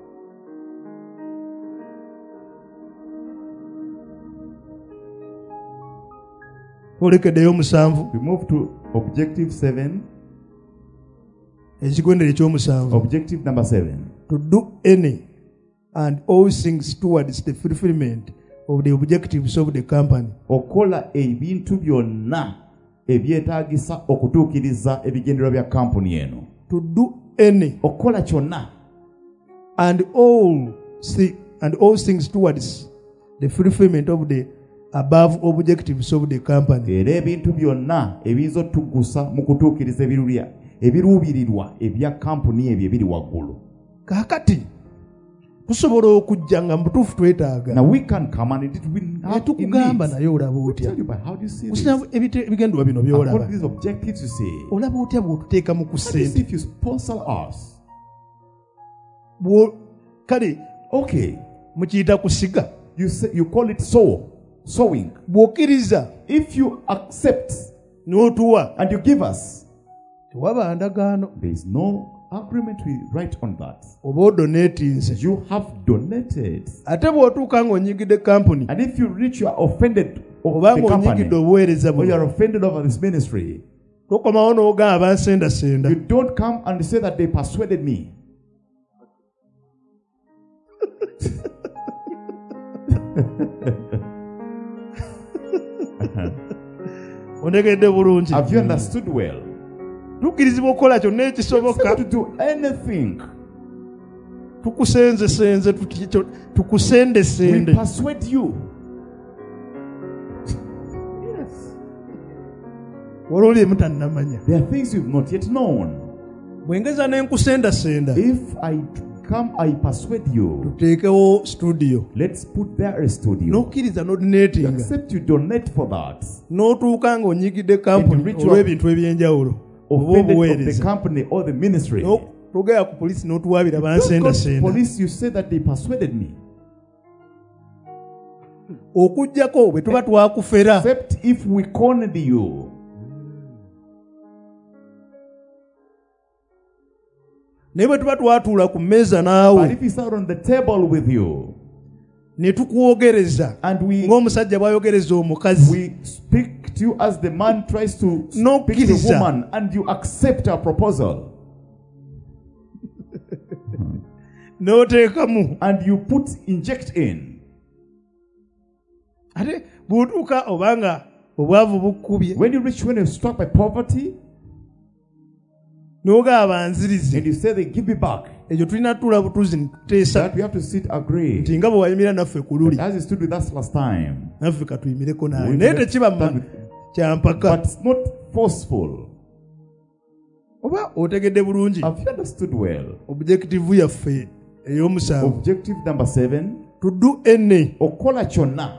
Olekeddeyo 7. We move to objective 7. Ekigendero ekyomusanvu. Objective number 7. To do any and all things towards the fulfillment of the objectives of the company. Okola ebintu byonna ebyetaagisa okutuukiriza ebigendererwa bya kampuni eno. To do any. Okola kyonna. And all things towards the fulfillment of the above objectives of the company. Era ebintu byonna ebiyinza otugusa mu kutuukiriza ebiruubirirwa ebya kampuni ebyo ebiri waggulu. Kaakati tusobola okujja nga mutuufu twetaaga. Now we can come and it will have in tukugamba needs. naye olaba otya? Tell you, but how do you see this? Kusina ebigendwa bino byolaba. According to these objectives you see. Olaba otya bw'otuteeka mu How do you see kusente? if you sponsor us? Kale Okay. mukiyita kusiga. You call it sowing. Bw'okkiriza If you accept n'otuwa and you give us, tewaba ndagaano. there is no agreement we write on that. Oba odonetinze. You have donated. Ate bw'otuuka ng'onyigidde kampuni And if you reach, you are offended of oba the ng'onyigidde company, obuweereza or you are buno, offended over this ministry, tokomawo n'ogamba bansendasenda. you don't come and say that they persuaded me. Ondegedde bulungi. Have you understood well? Tukkirizibwa okukola kyonna It's ekisoboka. able to do anything. Tukusenzesenze We tukusendesende. persuade you. Yes. Olwoli emutannamanya. There are things you've not yet known. Bwengeza n'enkusendasenda. If I come, I persuade you. Tuteekewo studio. Let's put there a studio. N'okkiriza You n'odonetinga. accept, you donate for that. N'otuuka ng'onyigidde kampuni ritual- olw'ebintu ebyenjawulo. Oba Offended of the obuweereza. company or the ministry. Togera ku polisi n'otuwaabira Don't go to bansendasenda. police, you say that they persuaded me. Okuggyako bwe tuba twakufera. Except if we cornered you. Naye bwe tuba twatuula ku mmeeza But naawe if we sat on the table with you ne tukwogereza and we ng'omusajja bw'ayogereza omukazi speak to you as the man tries to No speak to the kiriza. woman and you accept our proposal n'oteekamu and you inject in, ate bw'otuuka obanga obwavu bukkubye when you're struck by poverty n'ogaba and nzirize you say they give me back, ekyo tulina tutuula butuuzi ne tuteesa that we have to sit agree. nti nga bwe wayimira naffe ku luli As you stood with us last time, naffe katuyimireko naawe We naye did tekiba that with- kyampaka but it's not forceful. oba otegedde bulungi. Have you understood well? Objective yaffe ey'omusanvu Objective number 7, tuddu enne okola kyonna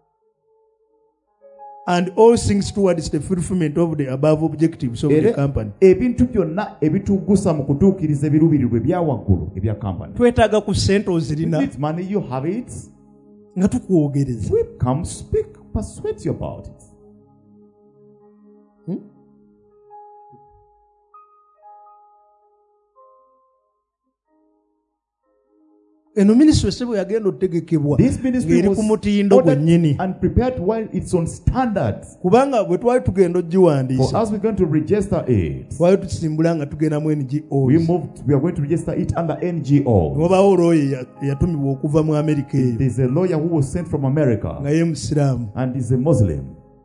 and all things towards the fulfillment of the above objectives of the era company. ebintu byonna ebitugusa mu kutuukiriza ebiruubirirwa ebya waggulu ebya company. Twetaaga ku ssente You ozirina need money, you have it. nga tukwogereza. We come speak, persuade you about it. Eno minisitule sebo yagenda otegekebwa This ministry ng'eri was ku mutindo ordered gwennyini. and prepared while it's on standards. Kubanga bwe twali tugenda For ogiwandiisa us, we're going to register it. twali tusimbula nga tugenda mu We are going to register it under NGO. wabaawo olwoyo yatumibwa okuva mu Amerika eyo There's a lawyer who was sent from nga America ye musiraamu. and is a Muslim.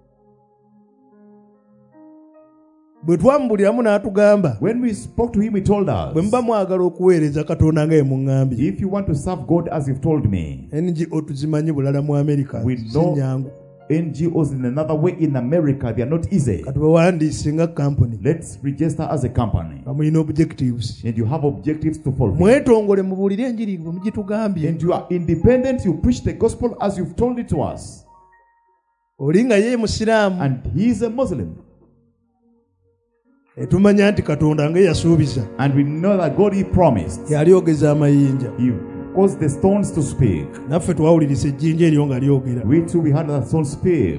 Bwe twamubuliramu n'atugamba When we spoke to him, he told bwe us, muba mwagala okuweereza Katonda nga ye muŋŋambye if you want to serve God as you've told me, NGO tuzimanyi bulala mu Amerika We si know- nnyangu. NGOs in another way in America, they are not easy. Katubawandiise nga company Let's register as a company. nga mulina objectives. And you have objectives to fulfill. Mwetongole mubuulire enjiri bwe mugitugambye. And you are independent, you preach the gospel as you've told it to us. Oli nga ye musiraamu And he is a Muslim. tumanya nti Katonda nga ye yasuubiza And we know that God, he promised. yalyogeza amayinja. He caused the stones to speak. Naffe twawuliriza ejjinja eryo nga lyogera. We too, we heard that stone speak.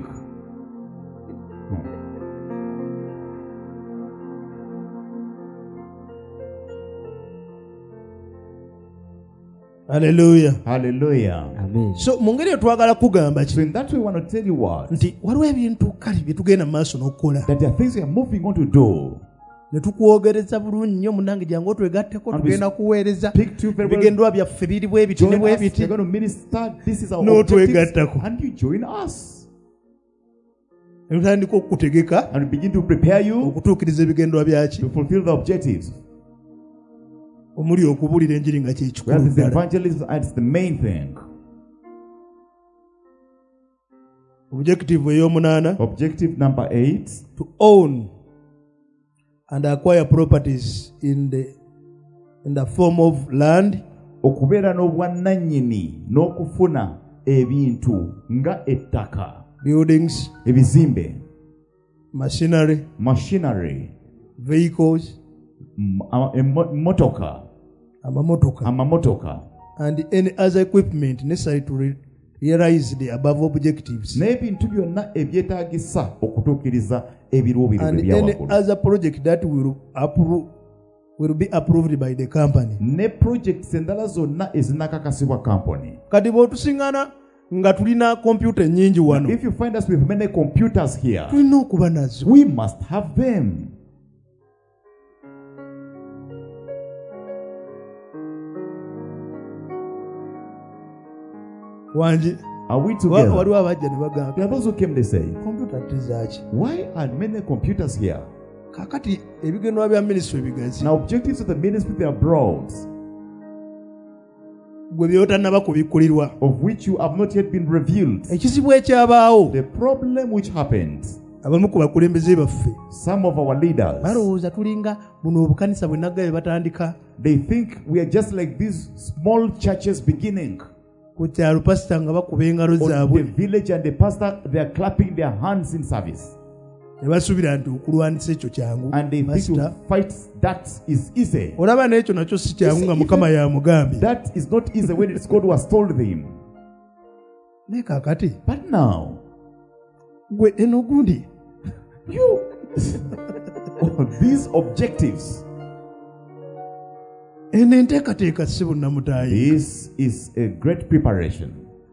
Hallelujah. Hallelujah. Amen. So mu ngeri eyo twagala kugamba So ki in that way, we want to tell you what? nti waliwo ebintu kale bye tugenda mu maaso n'okukola That there are things we are moving on to do. ne tukwogereza bulungi nnyo munange jangu otwegatteko And we tugenda kuweereza Speak to you very well. ebigendwa byaffe biri bwe biti ne Join bwe us. biti. We're going to minister. This is our No, objective. twegattako. And you join us. ne tutandika okukutegeka And we begin to prepare you okutuukiriza ebigendwa byaki to fulfill the objectives. omuli okubuulira enjiri nga kye Whereas kikulu it's ddala. evangelism, and it's the main thing. Objective ey'omunaana Objective number 8, to own and acquire properties in the form of land, okubeera n'obwannannyini n'okufuna ebintu nga ettaka, buildings, ebizimbe, machinery, vehicles, amamotoka, and any other equipment necessary to realize the above objectives, n'ebintu byonna ebyetaagisa okutuukiriza ebiruubirirwa and ebya any waggulu, other project that will be approved by the company. ne projects endala zonna ezinakakasibwa company. Kati bw'otusiŋŋana nga tulina computer nyingi wano, If you find us with many computers here, tulina okuba nazo. we must have them. Wangi Are we together? waliwo abajja ne bagamba There are those who came, they say, computer tizaaki. why are many computers here? Kakati ebigenwa bya ministry bigazi, Now, objectives of the ministry, they are broad, gwe by'otannaba kubikkulirwa. of which you have not yet been revealed. Ekizibu ekyabaawo, The problem which happened, abamu ku bakulembeze baffe some of our leaders, balowooza tulinga buno obukanisa bwe naggayo batandika they think we are just like these small churches beginning. ku kyalo pasita nga bakuba engalo On the zaabwe, village and the pastor, they are clapping their hands in service. ne basuubira nti okulwanisa ekyo kyangu. And they think Pasita, to fight that is easy. olaba n'ekyo nakyo si kyangu nga Mukama yamugambye. That is not easy when it's God who has told them. Ne kaakati But now, gwe eno gundi you, these objectives, eno enteekateeka si bunnamutaayi. this is a great preparation.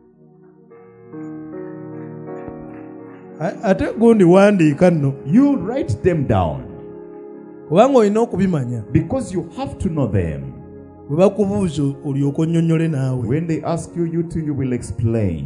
Ate gundi wandiika nno, You write them down kubanga olina okubimanya. because you have to know them. Bwe bakubuuza olyoka onnyonnyole naawe. When they ask you, you too, you will explain.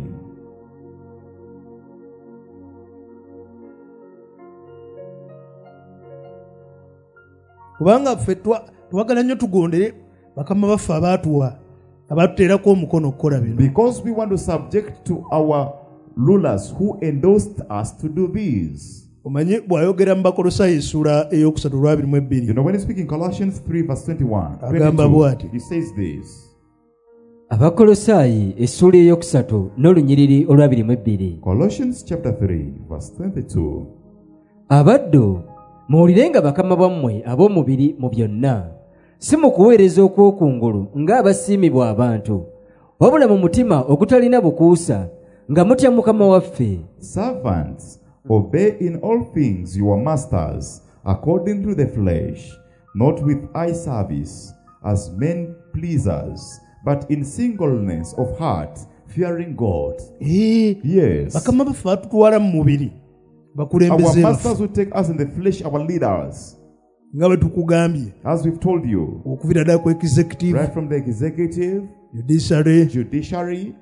Kubanga ffe twagala nnyo tugondere bakama baffe abaatuwa abatuteerako omukono okukola bino. Because we want to subject to our rulers who endorsed us to do this. Omanyi bw'ayogera mu Bakolosaayi essuula ey'okusatu olwabiri mu ebbiri. You know, when he's speaking Colossians 3 verse 21, Agamba bw'ati. he says this. Abakolosaayi essuula eyokusatu n'olunyiriri olwabiri mu ebbiri. Colossians chapter 3 verse 22. Abaddu muwulirenga bakama bammwe ab'omubiri mu byonna, si mu kuweereza okw'okungulu ng'abasiimibwa abantu, wabula mu mutima ogutalina bukuusa, nga mutya Mukama waffe. Servants, obey in all things your masters according to the flesh, not with eye service as men pleasers, but in singleness of heart, fearing God. Yes. Bakama baffe batutwala mu mubiri, Our bakulembeze masters baffe, will take us in the flesh, our leaders, nga bwe tukugambye, as we've told you, okuvira ddala ku executive, right from the executive, judiciary judiciary,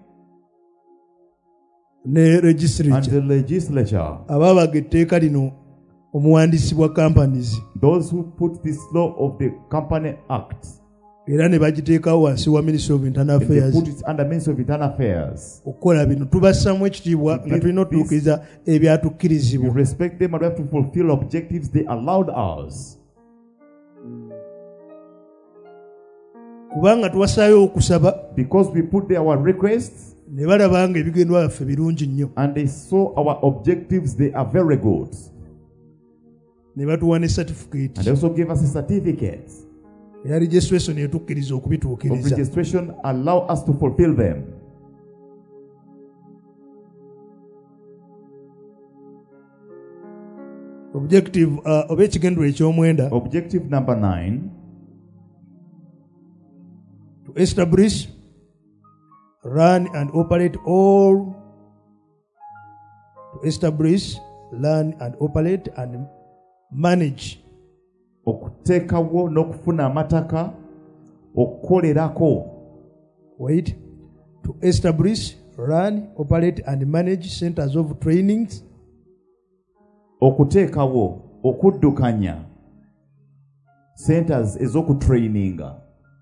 ne and legislature. the legislature. Abaabaga etteeka lino omuwandiisi bwa companies, Those who put this law of the Company Act, era ne bagiteekawo wansi wa Ministry of Internal and they Affairs. put it under Ministry of Internal Affairs. Okukola bino tubassamu ekitiibwa nga tulina otuukiriza We ebyatukkirizibwa. respect them and we have to fulfill objectives they allowed us. Kubanga tuwasaayo okusaba Because we put there our requests ne balaba nga ebigendwa byaffe birungi nnyo, and they saw our objectives, they are very good. ne batuwa ne And certificate they also gave us a certificate eya registration etukkiriza of okubituukiriza. registration, allow us to fulfill them. Objective oba ekigendwa eky'omwenda, Objective number 9, to establish, run and operate all, to establish, run and operate and manage okuteekawo n'okufuna amataka okukolerako. wait to establish, run, operate and manage centers of trainings, okuteekawo okuddukanya centers ez'okutraininga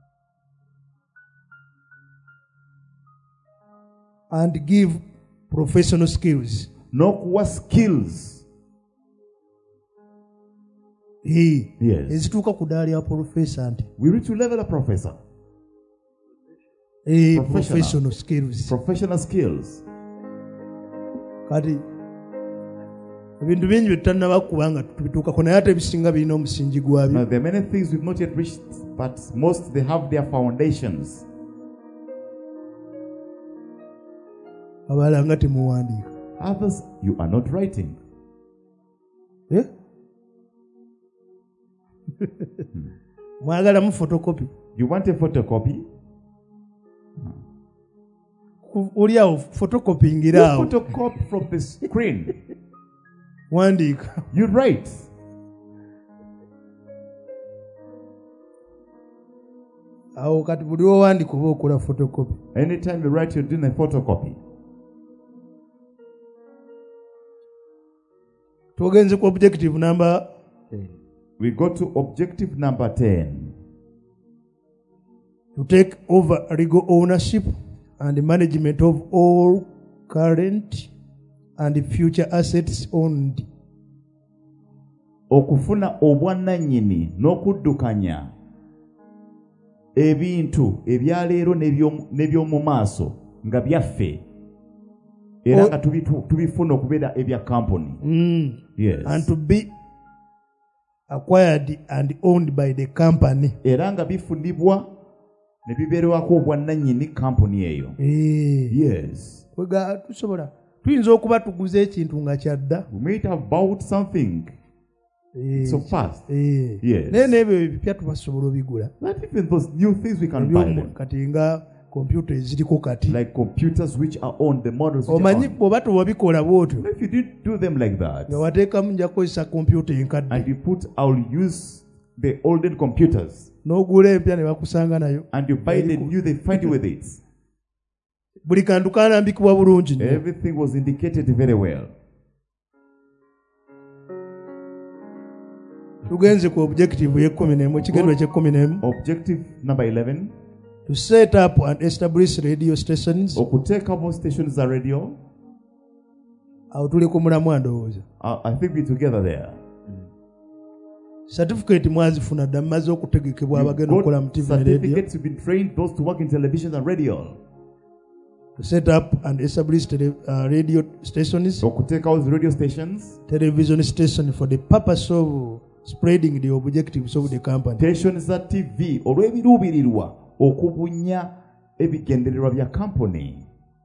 and give professional skills. n'okuwa skills. Yes. Ezituuka ku ddaala lya professor nti. We reach to level of professor. Professional skills. Professional skills. Kati ebintu bingi bye tutannaba kubanga tubituukako naye ate ebisinga birina omusingi gwabyo. Now, there are many things we've not yet reached, but most they have their foundations. Abalala nga temuwandiika. Others, you are not writing. Mwagalamu photocopy. You want a photocopy? Oli awo photocopying You awo. photocopy from the screen. Wandiika. You write. Awo kati buli owandiika oba okola photocopy. Anytime you write, you're doing a photocopy. Twogenze ku objective number. We go to objective number 10. To take over legal ownership and management of all current and future assets owned. Okufuna obwannannyini n'okuddukanya ebintu ebyaleero n'eby'omu maaso nga byaffe era nga tubifuna okubeera ebya company. Yes. And to be acquired and owned by the company. Era nga bifunibwa ne bibeerwako obwannannyini company eyo. Yes. Tusobola tuyinza okuba tuguze ekintu nga kyadda. We might have bought something so fast. Yes. Naye n'ebyo ebipya tubasobola obigula. Not even those new things we can buy them. Kati nga computer eziriko kati. Like computers which are on the models which omanyi are on. bw'oba tubabikola bw'otyo. If you didn't do them like that, nga wateekamu nja kukozesa computer enkadde. and you put, I'll use the olden computers, n'ogula empya ne bakusanga nayo. and you buy the new, they find you with it. Buli kantu kanambikibwa bulungi nnyo. Everything was indicated very well. Tugenze ku objective y'e11 ekigendo eky'e11. Objective number 11. To set up and establish radio stations. Okuteekawo stations za radio. Awo tuli ku mulamwa ndowooza. I think we're together there. Certificate mwazifuna dda mumaze okutegekebwa abagenda okukola mu TV ne radio. Certificates have been trained those to work in television and radio. To set up and establish radio stations. Okuteekawo radio stations. Television station for the purpose of spreading the objectives of the company. Stations za TV olw'ebiruubirirwa okubunya ebigendererwa bya company.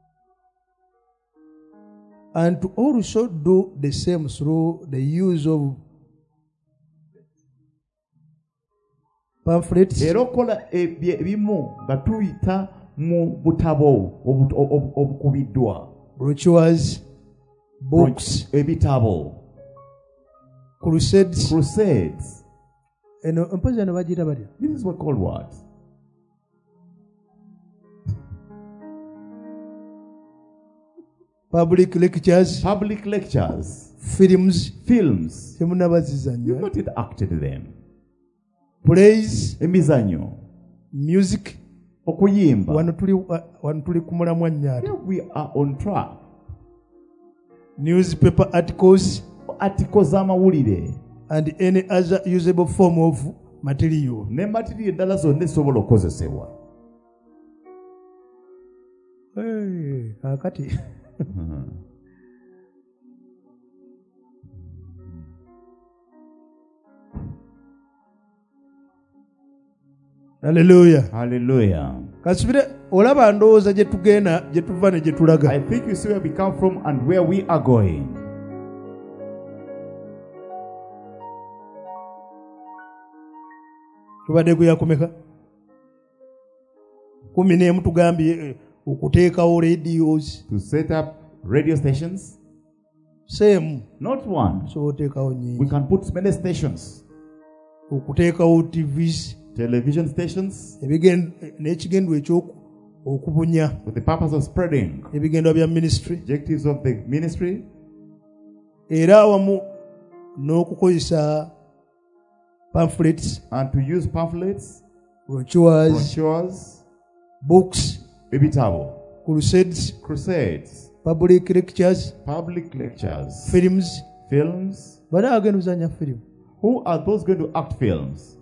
And to also do the same through the use of pamphlets. Era okola ebimu nga tuyita mu butabo obukubiddwa. Brochures, books, ebitabo. Crusades. Eno mpozi ano bagira batya? This is what called what? Public lectures. Public lectures. Films. You've not yet acted them. Plays. Emizanyo. Music. Okuyimba. Wano tuli ku mulamwa nnyaata. We are on track. Newspaper articles. Articles z'amawulire. And any other usable form of material. Ne material endala zonna esobola okukozesebwa. Kakati. Hallelujah. Kasubire olaba ndowooza gye tugenda gye tuva ne gye tulaga. I think you see where we come from and where we are going. Tubadde kuyakomeka 11 tugambye okuteekawo radios. To set up radio stations. Same. Not one. So oteekawo nyingi. We can put many stations. Okuteekawo TVs. Television stations. N'ekigendwa okubunya. With the purpose of spreading. Ebigendwa bya ministry. Objectives of the ministry. Era awamu n'okukozesa pamphlets. And to use pamphlets. Brochures. Books. Ebitabo. Crusades. Public lectures. Films. Bana agenda uzanya film. Who are those going to act films?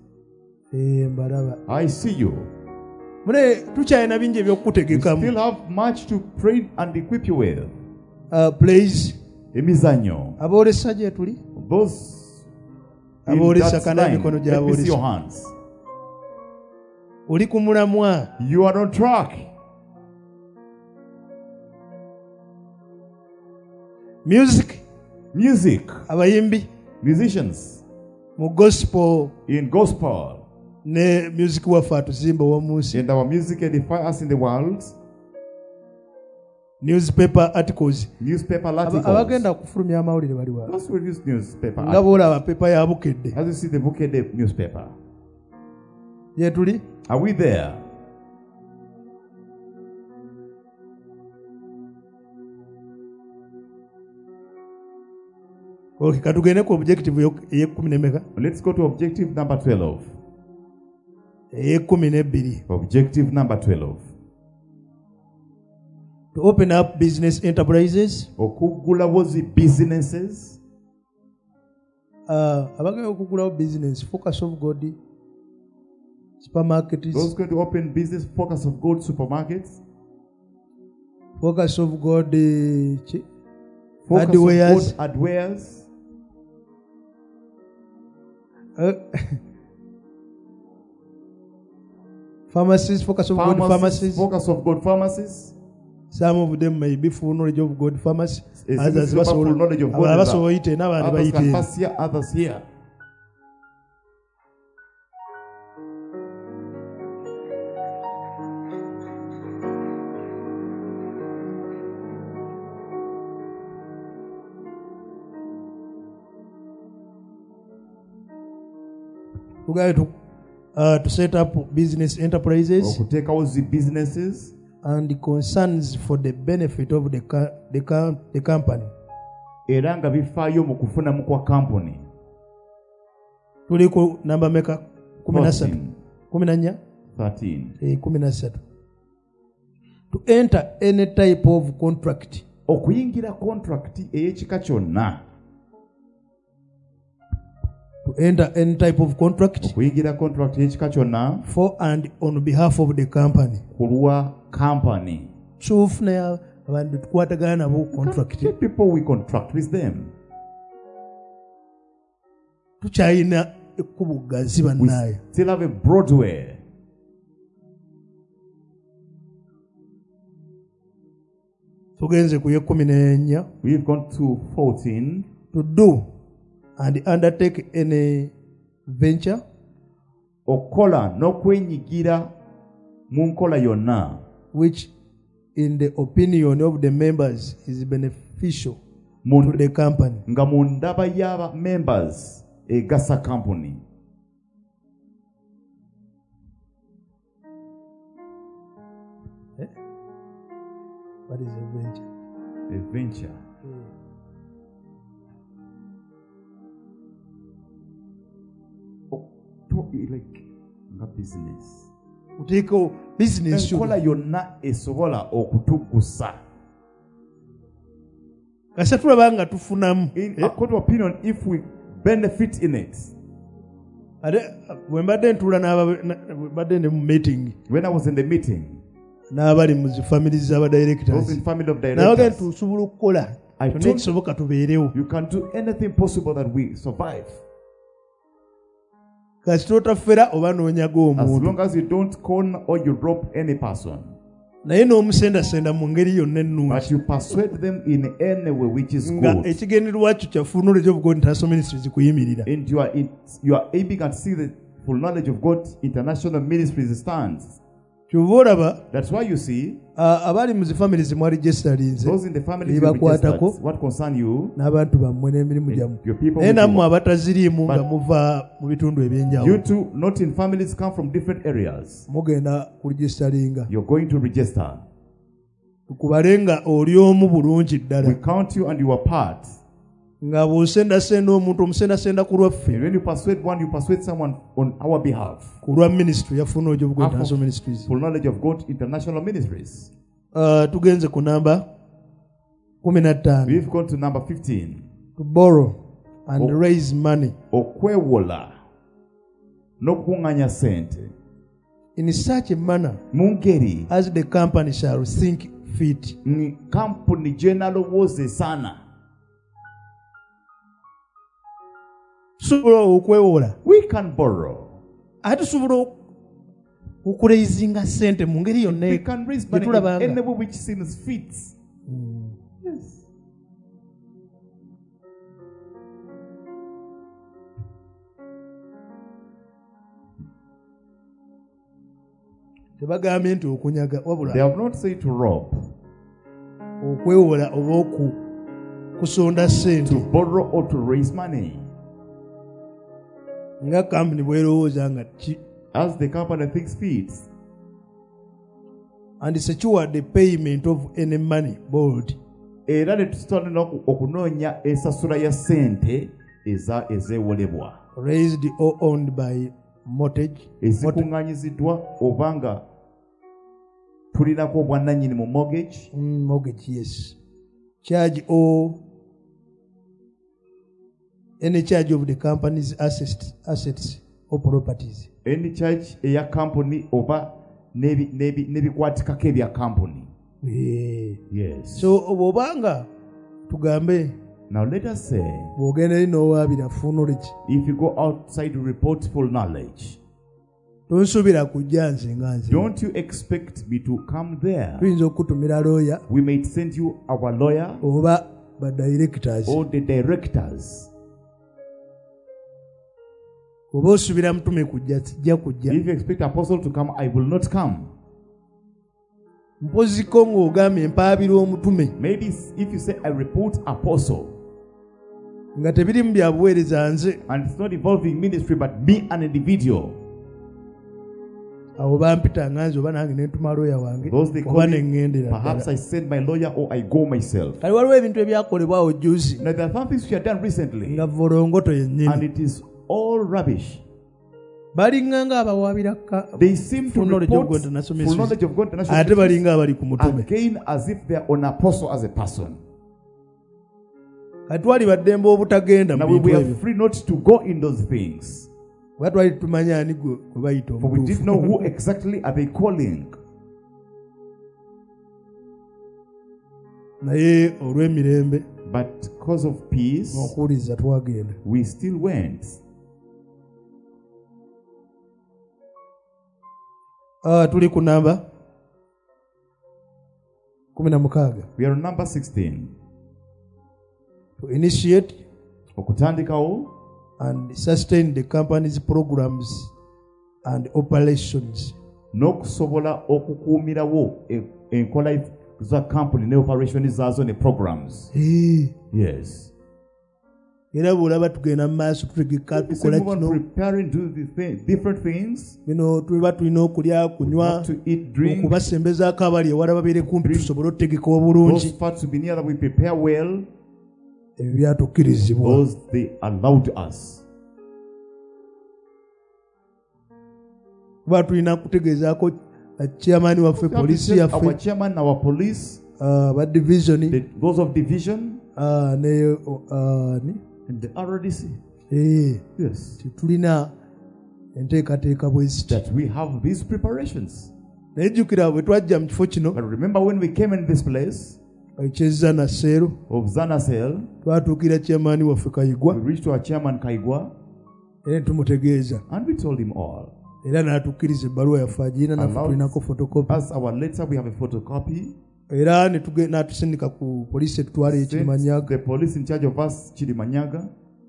I see you. We still have much to train and equip you with. Plays. Emizanyo. Those in that line, let me see your hands. You are on track. Music. Musicians. Gospel. In gospel. Music and our music edify us in the world. Newspaper articles. Newspaper articles. Those who use newspaper articles. As you see the Bukede newspaper. Are we there? Okay, let's go to objective number 12. Objective number 12. To open up business enterprises. Okugula was businesses. Business Focus of God supermarkets. Those going to open business Focus of God supermarkets. Focus of God Focus adwares. Of God adwares. Pharmacies, Focus of God pharmacies. Focus of God pharmacies. Some of them may be full knowledge of God pharmacies. Others can pass here, others here. To set up business enterprises or to take out the businesses and concerns for the benefit of the company. Eranga bifayo mu kufuna mu kwa company. Tuliko number maker 13. 13. 13. To enter any type of contract. Okuyingira contract ey'ekika kyonna. To enter any type of contract for and on behalf of the company. Company. Contract. People we contract with them. We still have a broad way. We've gone to 14. To do and undertake any venture. Okola no kwenyigira munkola yonna. Which in the opinion of the members is beneficial to the company. Nga mundaba yaba members egasa company. What is a venture? A venture. Like business. Business enkola yonna esobola okutugusa. In according to opinion, if we benefit in it. When I was in the meeting, those in family of directors, I told you can do anything possible that we survive. As long as you don't con or you drop any person. But you persuade them in any way which is good. And you are aiming at see the full knowledge of God international ministries stands. That's why you see those in the families registered, what concern you, your people, you too, not in families, come from different areas. You're going to register. We count you and you are part. And when you persuade one, you persuade someone on our behalf. Full knowledge of God international ministries. We've gone to number 15. To borrow. and raise money. Okwewola n'okunganya sente. In such a manner Mungeri as the company shall think fit. Kampuni gyenalowooze sana. Tusobola okwewola. We can borrow. Ate tusobola okuraisinga sente mu ngeri yonna. We can raise money in any way which seems fit. Yes. Tebagambye nti okunyaga wabula. They have not said to rob. Okwewola oba kusonda sente. To borrow or to raise money. Nga company bwerowooza nga as the company thinks fit. And secure the payment of any money borrowed. Era netusitwalina okunoonya ensasula ya sente ezeewolebwa. Raised or owned by mortgage. Ezikuŋŋanyiziddwa obanga tulinako obwannannyini mu mortgage. Mortgage, yes. Charge or any charge of the company's assets or properties. Any charge eya company oba n'ebikwatikako ebya company. Yes. So obanga tugambe. Now let us say, if you go outside to report full knowledge, don't you expect me to come there? We may send you our lawyer or the directors. If you expect apostle to come, I will not come. Maybe if you say I report apostle, and it's not involving ministry but me an individual, those they call me, perhaps I send my lawyer or I go myself. Now there are some things we have done recently, and it is all rubbish. They seem to report full knowledge of God again as if they are on apostle as a person. Now we are free not to go in those things. For we didn't know who exactly are they calling. But because of peace, we still went. Tuli ku namba 16. We are on number 16. To initiate okutandikawo and sustain the company's programs and operations. N'okusobola okukuumirawo enkola za company ne operations zaazo ne programs. Yes. Era bulaba tugenda mu maaso tutegeka tukola kino. Preparing to do different things. Tuba tulina okulya kunywa okubasembezaako abali ewala babeere kumpi tusobole otutegeka obulungi. Those parts to be near that we prepare well. Ebyo byatukirizibwa. Those they allowed us. Tuba tulina kutegeezaako chairman waffe poliisi yaffe. Our chairman, our police. Ba division. Those of division. And the RDC. Yes. That we have these preparations. But remember when we came in this place of Zanasel, we reached to our chairman Kaigwa, and we told him all. As our letter, we have a photocopy. The police in charge of us, Chirimanyaga,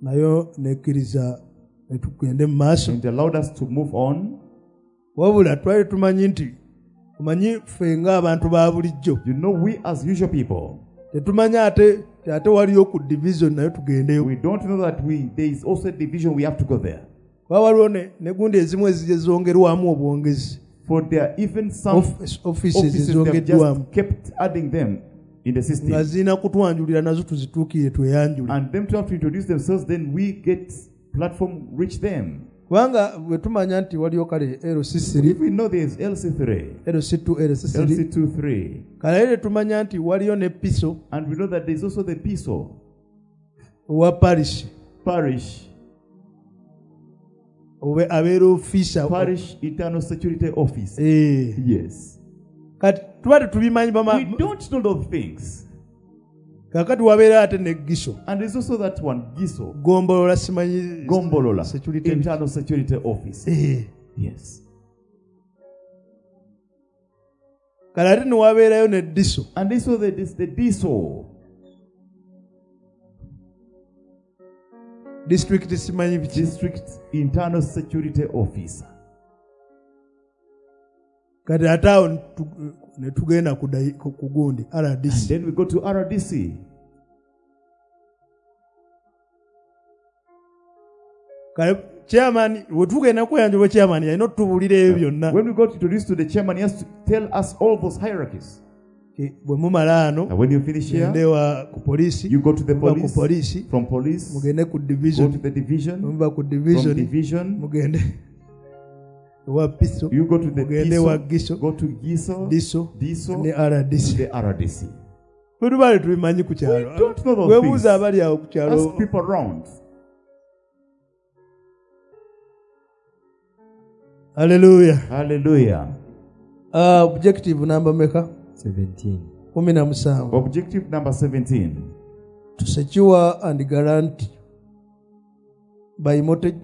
and they allowed us to move on. You know, we as usual people, we don't know that there is also a division, we have to go there. For there are even some offices they have just kept adding them in the system. And them to have to introduce themselves, then we get platform, reach them. If we know there is LC3, LC2, 3, and we know that there is also the PISO Parish. Abeera officer. Parish Internal Security Office. Yes. Kati tubadde tubimanyi bama. We don't know those things. Kakati wabeera ate ne Giso. And there's also that one, Giso. Gombolola simanyi. Gombolola. Security. Internal Security Office. Yes. Kale ate ne wabeerayo ne Diso. And this was the Diso. District simanyi biki. District Internal Security Officer. Kati ate awo ne tugenda ku gundi RDC. And then we go to RDC. Kale chairman wetugenda kweyanjulwa chairman yalina otubuulira ebyo byonna. When we got introduced to the chairman, he has to tell us all those hierarchies. Bwe mumala ano, and when you finish here, you go to the police. From police, mugende ku division. Go to the division. Mumba ku division. From division, mugende wa Piso. You go to the Giso. Go to Giso. Diso. Ne RDC. The RDC. We don't know those things. Ask people around. Hallelujah. Hallelujah. Objective number maker 17. Objective number 17. To secure and guarantee by mortgage.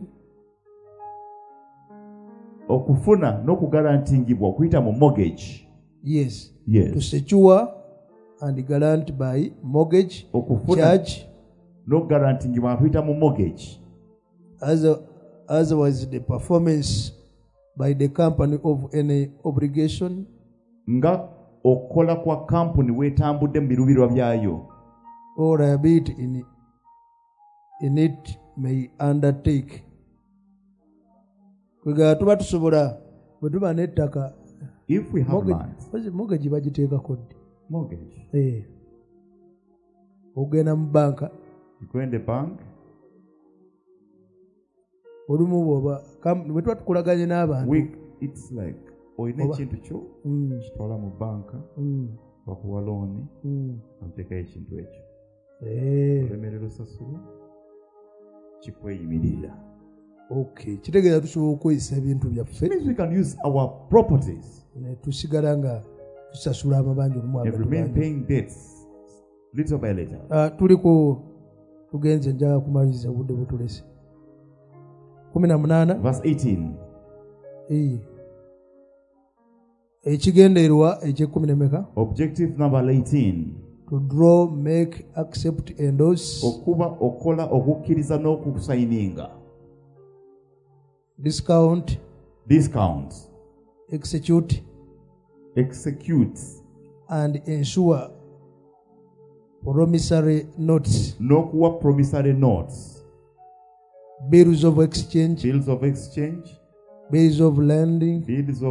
Okufuna no kugarantingibwa okuyita mu mortgage. Yes. Yes. To secure and guarantee by mortgage. Okufuna charge no guarantingibwa okuyita mu mortgage. As was the performance by the company of any obligation. Nga okola kwa company wetambudde mu birubirwa byayo. Or liability in it may undertake. Kwega tuba tusobola bwe tuba n'ettaka. If we have land. Mortgage bagiteeka kodi. Mortgage. Ogenda mu banka. You go in the bank. Olumu bwoba bwe tuba tukolaganye n'abantu. It's like oyina ekintu kyo kitwala mu banka bakuwa looni oteekayo ekintu ekyo olemerera osasula kikweyimirira. Okay, kitegeeza tusobola okukozesa ebintu byaffe. Means we can use our properties. Ne tusigala nga tusasula amabanja olumu and remain paying debts little by little. Tugenze njagala kumaliriza obudde butulese. 18 verse 18. Ekigendererwa ekye-10 objective number 18. To draw, make, accept, endorse. Okuba okola okukkiriza n'okusayininga. Discount. Execute. And ensure promissory notes. N'okuwa promissory notes. Bills of exchange. Bills of lending.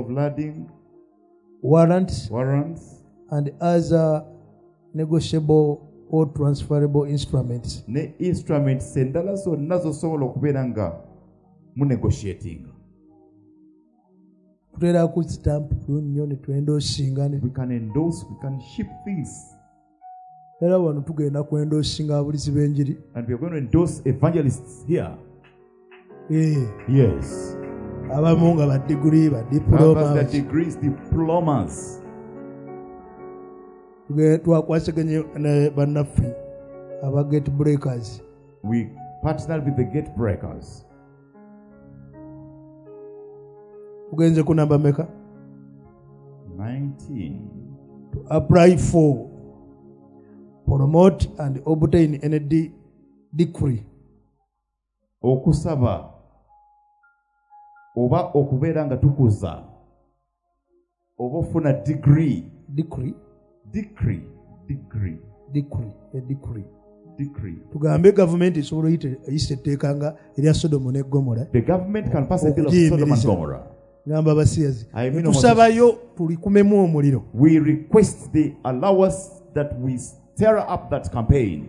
Warrants. And other negotiable or transferable instruments. Ne instruments endala zonna zosobola okubeera nga mu negotiating. Tutera ku stamp nnyo ne twendosingane. We can endorse, we can ship things. Era wano tugenda ku endosinga abulizi b'enjiri. And we are going to endorse evangelists here. Yes. Abamu nga ba degree, ba diplomas. Twakwasaganye ne bannaffe aba gate breakers. We partnered with the gate breakers. Ugenze ku namba meka? 19. To apply for, promote and obtain any decree. Okusaba oba okubeera nga tukuza oba ofuna degree. Tugambe government isobola oyita etteeka nga erya Sodomu ne Gomora. The government can pass a bill of Sodom and Gomorrah. Gamba basiyazi. Tusabayo tulikumemu omuliro. We request they allow us that we stir up that campaign.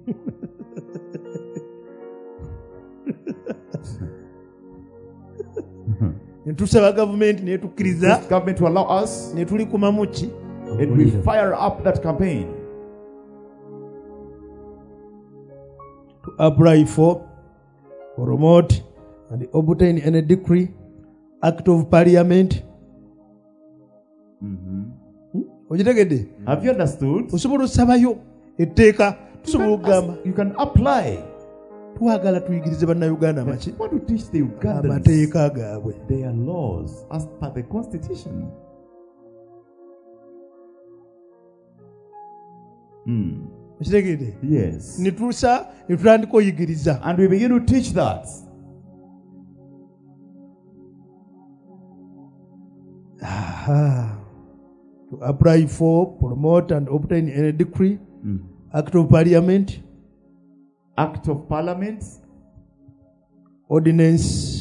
Ntusaba government netukkiriza. Government to allow us. Netulikumamu ki? And we fire up that campaign. To apply for. promote and obtain any decree, act of parliament. Ojitegedde? Have you understood? Osobola osabayo etteeka tusobola okugamba You can apply. twagala tuyigirize bannayuganda maki Want to teach the Ugandans amateeka gaabwe. their laws as per the constitution. Okitegedde? Yes. Nituusa ne tutandika oyigiriza. And we begin to teach that. To apply for, promote and obtain any decree, act of parliament, Act of Parliament, ordinance,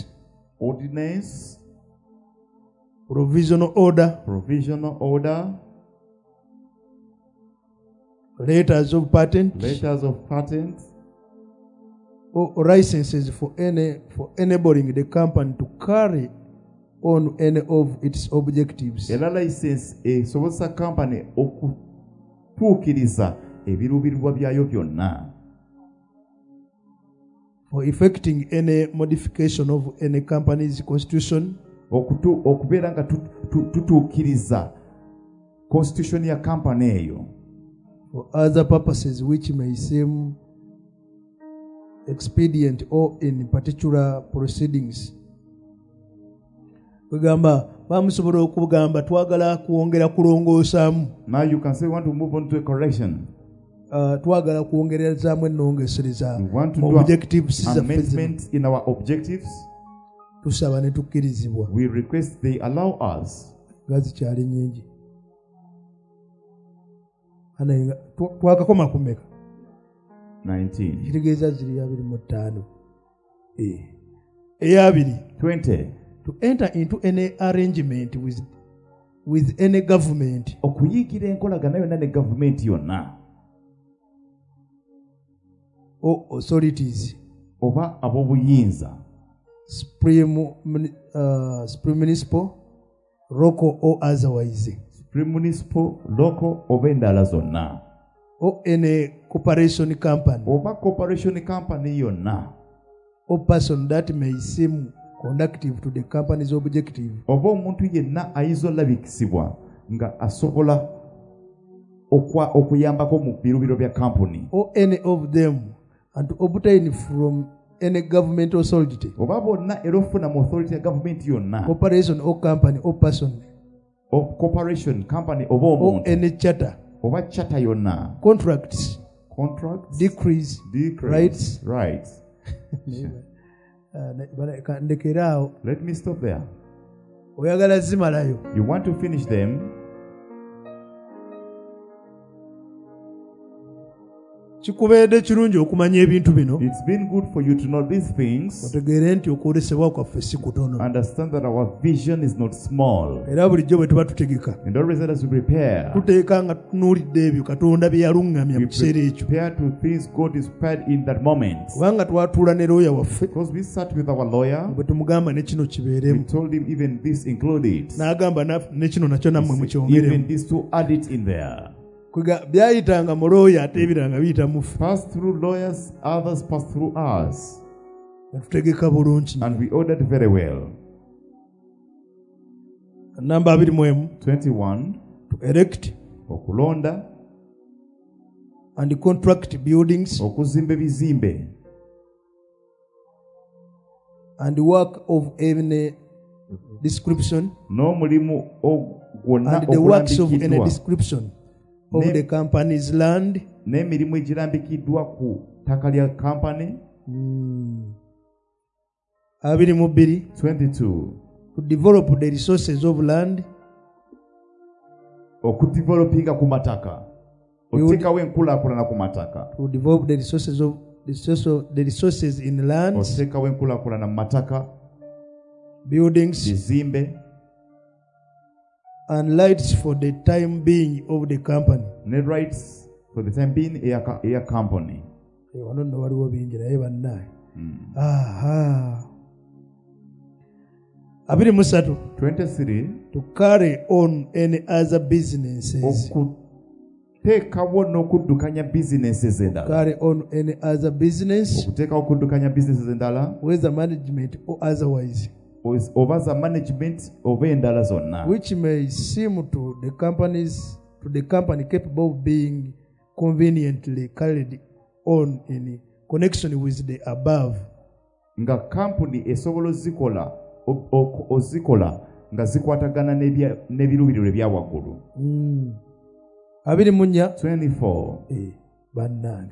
provisional order, provisional order, letters of patent, letters of patent, or licenses for enabling the company to carry on any of its objectives. era license esobozesa company okutuukiriza ebiruubirirwa byayo byonna. For effecting any modification of any company's constitution, okubeera nga tutuukiriza constitution ya company eyo. for other purposes which may seem expedient or in particular proceedings. Kugamba bamusobola okugamba twagala kuongera kulongoosamu. Now you can say we want to move on to a correction. Twagala kuongerezaamu ennongesereza We want to mu do objectives an zaffe zino. amendment in our objectives. Tusaba ne tukkirizibwa We request they allow us. nga zikyali nnyingi. Twakakoma kumeka? 19. Kitegeeza ziri 25. Eyabiri. 20. To enter into any arrangement with any government okuyigira enkolagana yonna ne gavumenti yonna or authorities, oba ab'obuyinza, supreme municipal, local or otherwise, supreme municipal, local oba endala zonna, or any corporation company oba corporation company yonna, or person that may seem conducive to the company's objective, oba omuntu yenna ayinza olabikisibwa nga asobola okuyambako mu birubiro bya company, or any of them, and to obtain from any government authority, oba bonna era ofuna mu authority ya gavumenti yonna, corporation or company or person, corporation company oba or omuntu any charter, oba chata yonna, contracts, decrees, rights. Ndekeraawo. Let me stop there. Oyagala zimalayo. You want to finish them. Kikubeedde kirungi okumanya ebintu bino. It's been good for you to know these things. Otegeere nti okwolesebwa kwaffe si kutono. Understand that our vision is not small. Era bulijjo bwe tuba tutegeka. And always as we prepare. Tuteeka nga tunuulidde ebyo Katonda bye yaluŋŋamya mu kiseera ekyo. Prepare to things God is prepared in that moment. Kubanga twatuula ne looya waffe. Because we sat with our lawyer. Bwe tumugamba ne kino kibeeremu. We told him even this included. N'agamba ne kino nakyo nammwe mukyongeremu. Even this to add it in there. Byayitanga mu looya ate ebiranga biyita mu ffe. Pass through lawyers, others pass through us. Tutegeka bulungi. And we ordered very well. Namba 21. To erect. Okulonda. And contract buildings. Okuzimba ebizimbe. And work of any description. N'omulimu gwonna and the works of any description of the company's land. N'emirimu egirambikiddwa ku ttaka lya company. 22. To develop the resources of land. Okudevelopinga ku mataka. Oteekawo enkulaakulana ku mataka. To develop the resources in lands. Oteekawo enkulaakulana mu mataka. Buildings. Bizimbe. And rights for the time being of the company. Ne rights for the time being eya company. Wano nno waliwo bingi naye bannaye. 23. To carry on any other businesses. teekawo n'okuddukanya businesses endala. Carry on any other business. Okuteekawo okuddukanya businesses endala. Whether management or otherwise. Oba za management oba endala zonna. Which may seem to the company capable of being conveniently carried on in connection with the above. Nga company esobola ozikola nga zikwatagana n'ebiruubirirwa ebya waggulu. 24. Bannange.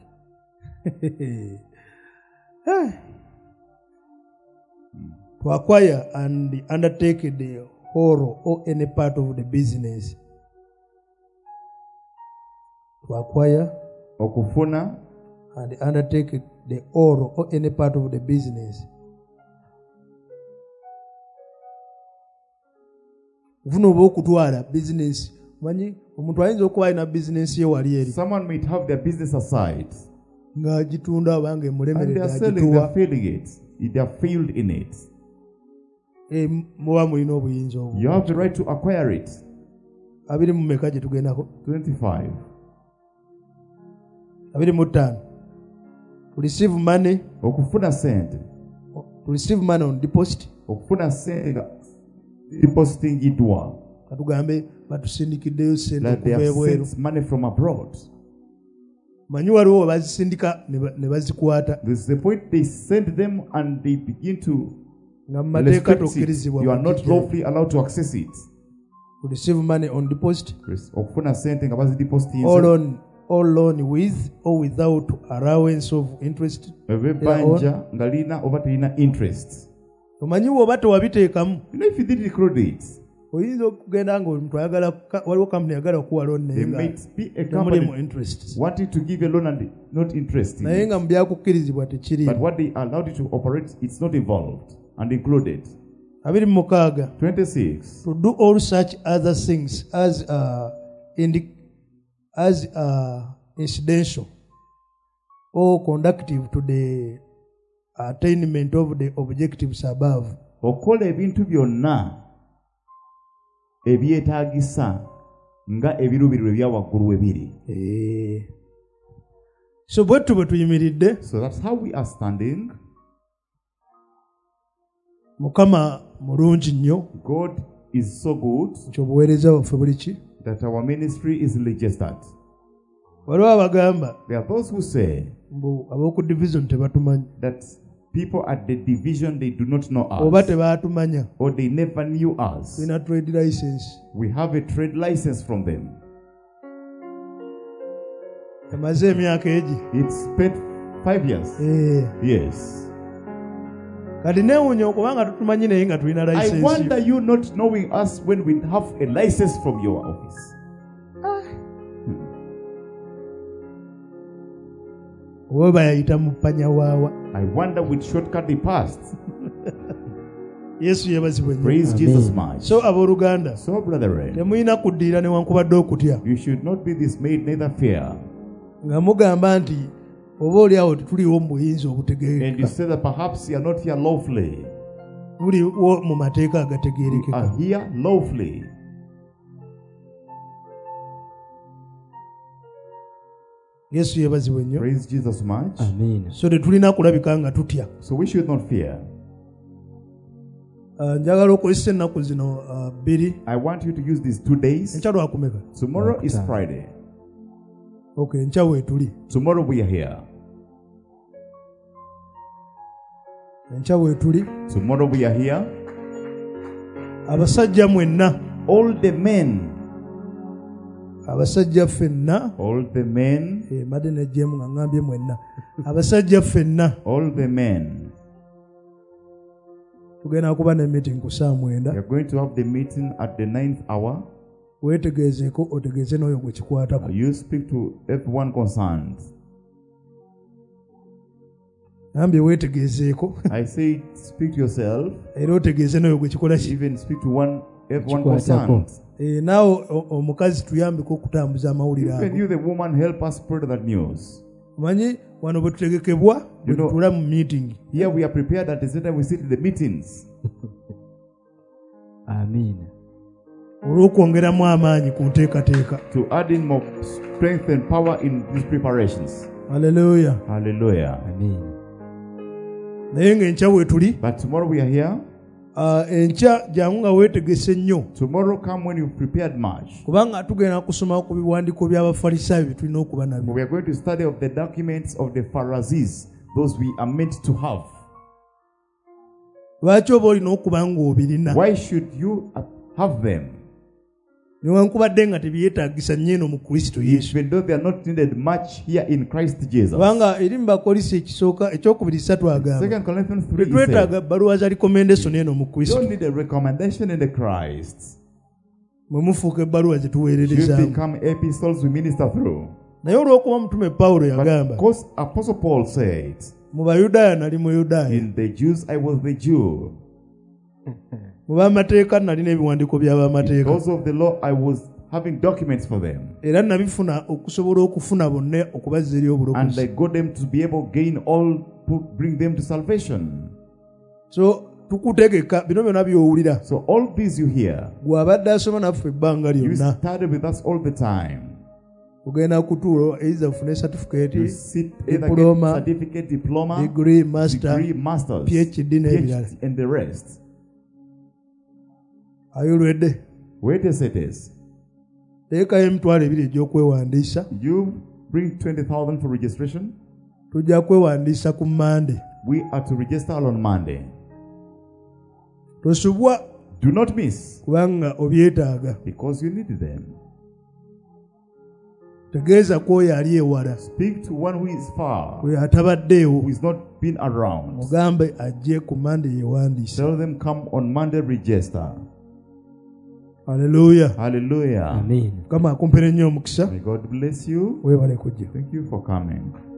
To acquire and undertake the whole or any part of the business. To acquire, okufuna, and undertake the whole or any part of the business. Vuna oba okutwala business. Manyi omuntu ayinza okuba alina business ye wali eri. Someone might have their business aside. Ng'agitunda abange mulemerera agituwa. And they are feeling it. They are filled in it. Muba mulina obuyinza obwo. You have the right to acquire it. 25 gye tugendako. 25. 25. To receive money. Okufuna sente. To receive money on deposit. Okufuna sente depositing idwa. Katugambe batusindikiddeyo sente okuva ebweru. Money from abroad. Manyi waliwo bazisindika ne bazikwata. This is the point they send them and they begin to you are not lawfully allowed to access it. To receive money on deposit. Okufuna sente nga bazidepositinze. Or loan with or without allowance of interest. Ebanja nga lina oba telina interest. Omanyi oba tewabiteekamu. If you didn't include it. Oyinza okugenda nga omuntu ayagala waliwo company ayagala okuwa loan naye nga mulimu interest. Wanting to give a loan and not interest. Naye nga mu byakukkirizibwa tekiri. But what they allowed you to operate, it's not involved and included. 26. To do all such other things as incidental or conducive to the attainment of the objectives above. Okola ebintu byonna ebyetaagisa nga ebiruubirirwa ebya waggulu webiri. So bwetu bwe tuyimiridde. So that's how we are standing. Mukama mulungi nnyo. God is so good. Obuweereza bwaffe buli ki? That our ministry is registered. Waliwo abagamba. There are those who say ab'oku division tebatumanyi. That people at the division, they do not know us. Oba tebatumanya. Or they never knew us. We have a trade license. We have a trade license from them. It's spent 5 years. Yes. I wonder you not knowing us when we have a license from your office. I wonder which shortcut they passed. Praise Jesus much. So abooluganda. So brethren. Temuyina kuddiira newankubadde okutya. You should not be dismayed, neither fear. Nga mugamba nti oba oli awo tetuliwo mu buyinza obutegeereka. And you say that perhaps you are not here lawfully. Tuliwo mu mateeka agategeerekeka. You are here lawfully. Yesu yebazibwe nnyo. Praise Jesus much. Amen. So tetulina kulabika nga tutya. So we should not fear. Njagala okozesa ennaku zino bbiri. I want you to use these 2 days. Enkya lwakumeka. Tomorrow is Friday. Okay, enkya weetuli. Tomorrow we are here. Enkya weetuli. Tomorrow we are here. Abasajja mwenna. All the men. Abasajja ffenna. All the men. Madde nejjemu nga ngambye mwenna. Abasajja ffenna. All the men. Tugenda kuba ne meeting ku saa 9. We are going to have the meeting at the 9th hour. Weetegeezeeko otegeeze n'oyo gwe kikwatako. You speak to everyone concerned. Nambye weetegeezeeko. I say speak to yourself. Era otegeeze n'oyo gwe kikola ki. Even speak to everyone concerned. Naawe omukazi tuyambeko okutambuza amawulire ago. Even you the woman help us spread that news. Manyi wano bwe tutegekebwa bwe tutula mu meeting. Here we are prepared at the center we sit in the meetings. Amen. olw'okwongeramu amaanyi ku nteekateeka. To add in more strength and power in these preparations. Hallelujah. Hallelujah. Amen. Naye ng'enkya bwe tuli, But tomorrow we are here. enkya jangu nga weetegese nnyo, Tomorrow come when you've prepared much. kubanga tugenda kusoma ku biwandiiko by'Abafalisaayo bye tulina okuba nabyo. We are going to study of the documents of the Pharisees, those we are meant to have. Lwaki oba olina okuba ng'obirina? Why should you have them? Newankubadde nga tebyetaagisa nnyo eno mu Kristo Yesu. Even though they are not needed much here in Christ Jesus. Kubanga eri mu Bakolisi ekisooka ekyokubiri 3 agamba. 2 Corinthians 3 Tetwetaaga bbaluwa za recommendation eno mu you Kristo. don't need a recommendation in the Christ. Mwe mufuuka ebbaluwa ze You tuweererezaamu. become epistles we minister through. Naye olw'okuba mutume Pawulo yagamba, Because Apostle Paul said, mu Bayudaaya nali Muyudaaya, in the Jews I was the Jew. mu b'amateeka nalina ebiwandiiko by'abamateeka. Because of the law I was having documents for them. Era nabifuna okusobola okufuna bonna okubazza eri And obulokozi. I got them to be able to gain all, to bring them to salvation. So tukutegeka bino byonna by'owulira. So all these you hear, Gw'abadde asoma naffe ebbanga you lyonna, study with us all the time. ogenda kutuula eiza ofune certificate, You sit either diploma, get certificate, diploma, degree, master, degree, masters, PhD n'ebirala. PhD, and the rest. Are you ready? Wait a second. Teekayo emitwalo 2 egy'okwewandiisa. You bring 20,000 for registration. Tujja kwewandiisa ku Monday. We are to register on Monday. Tosubwa Do not miss, kubanga obyetaaga. because you need them. Tegeeza ku oyo ali ewala, Speak to one who is far, oyo atabaddeewo, who is not been around. mugambe ajje ku Monday yeewandiise. Tell them come on Monday, register. Hallelujah. Hallelujah. Amen. Mukama akumpere nnyo omukisa. May God bless you. Weebale kujja. Thank you for coming.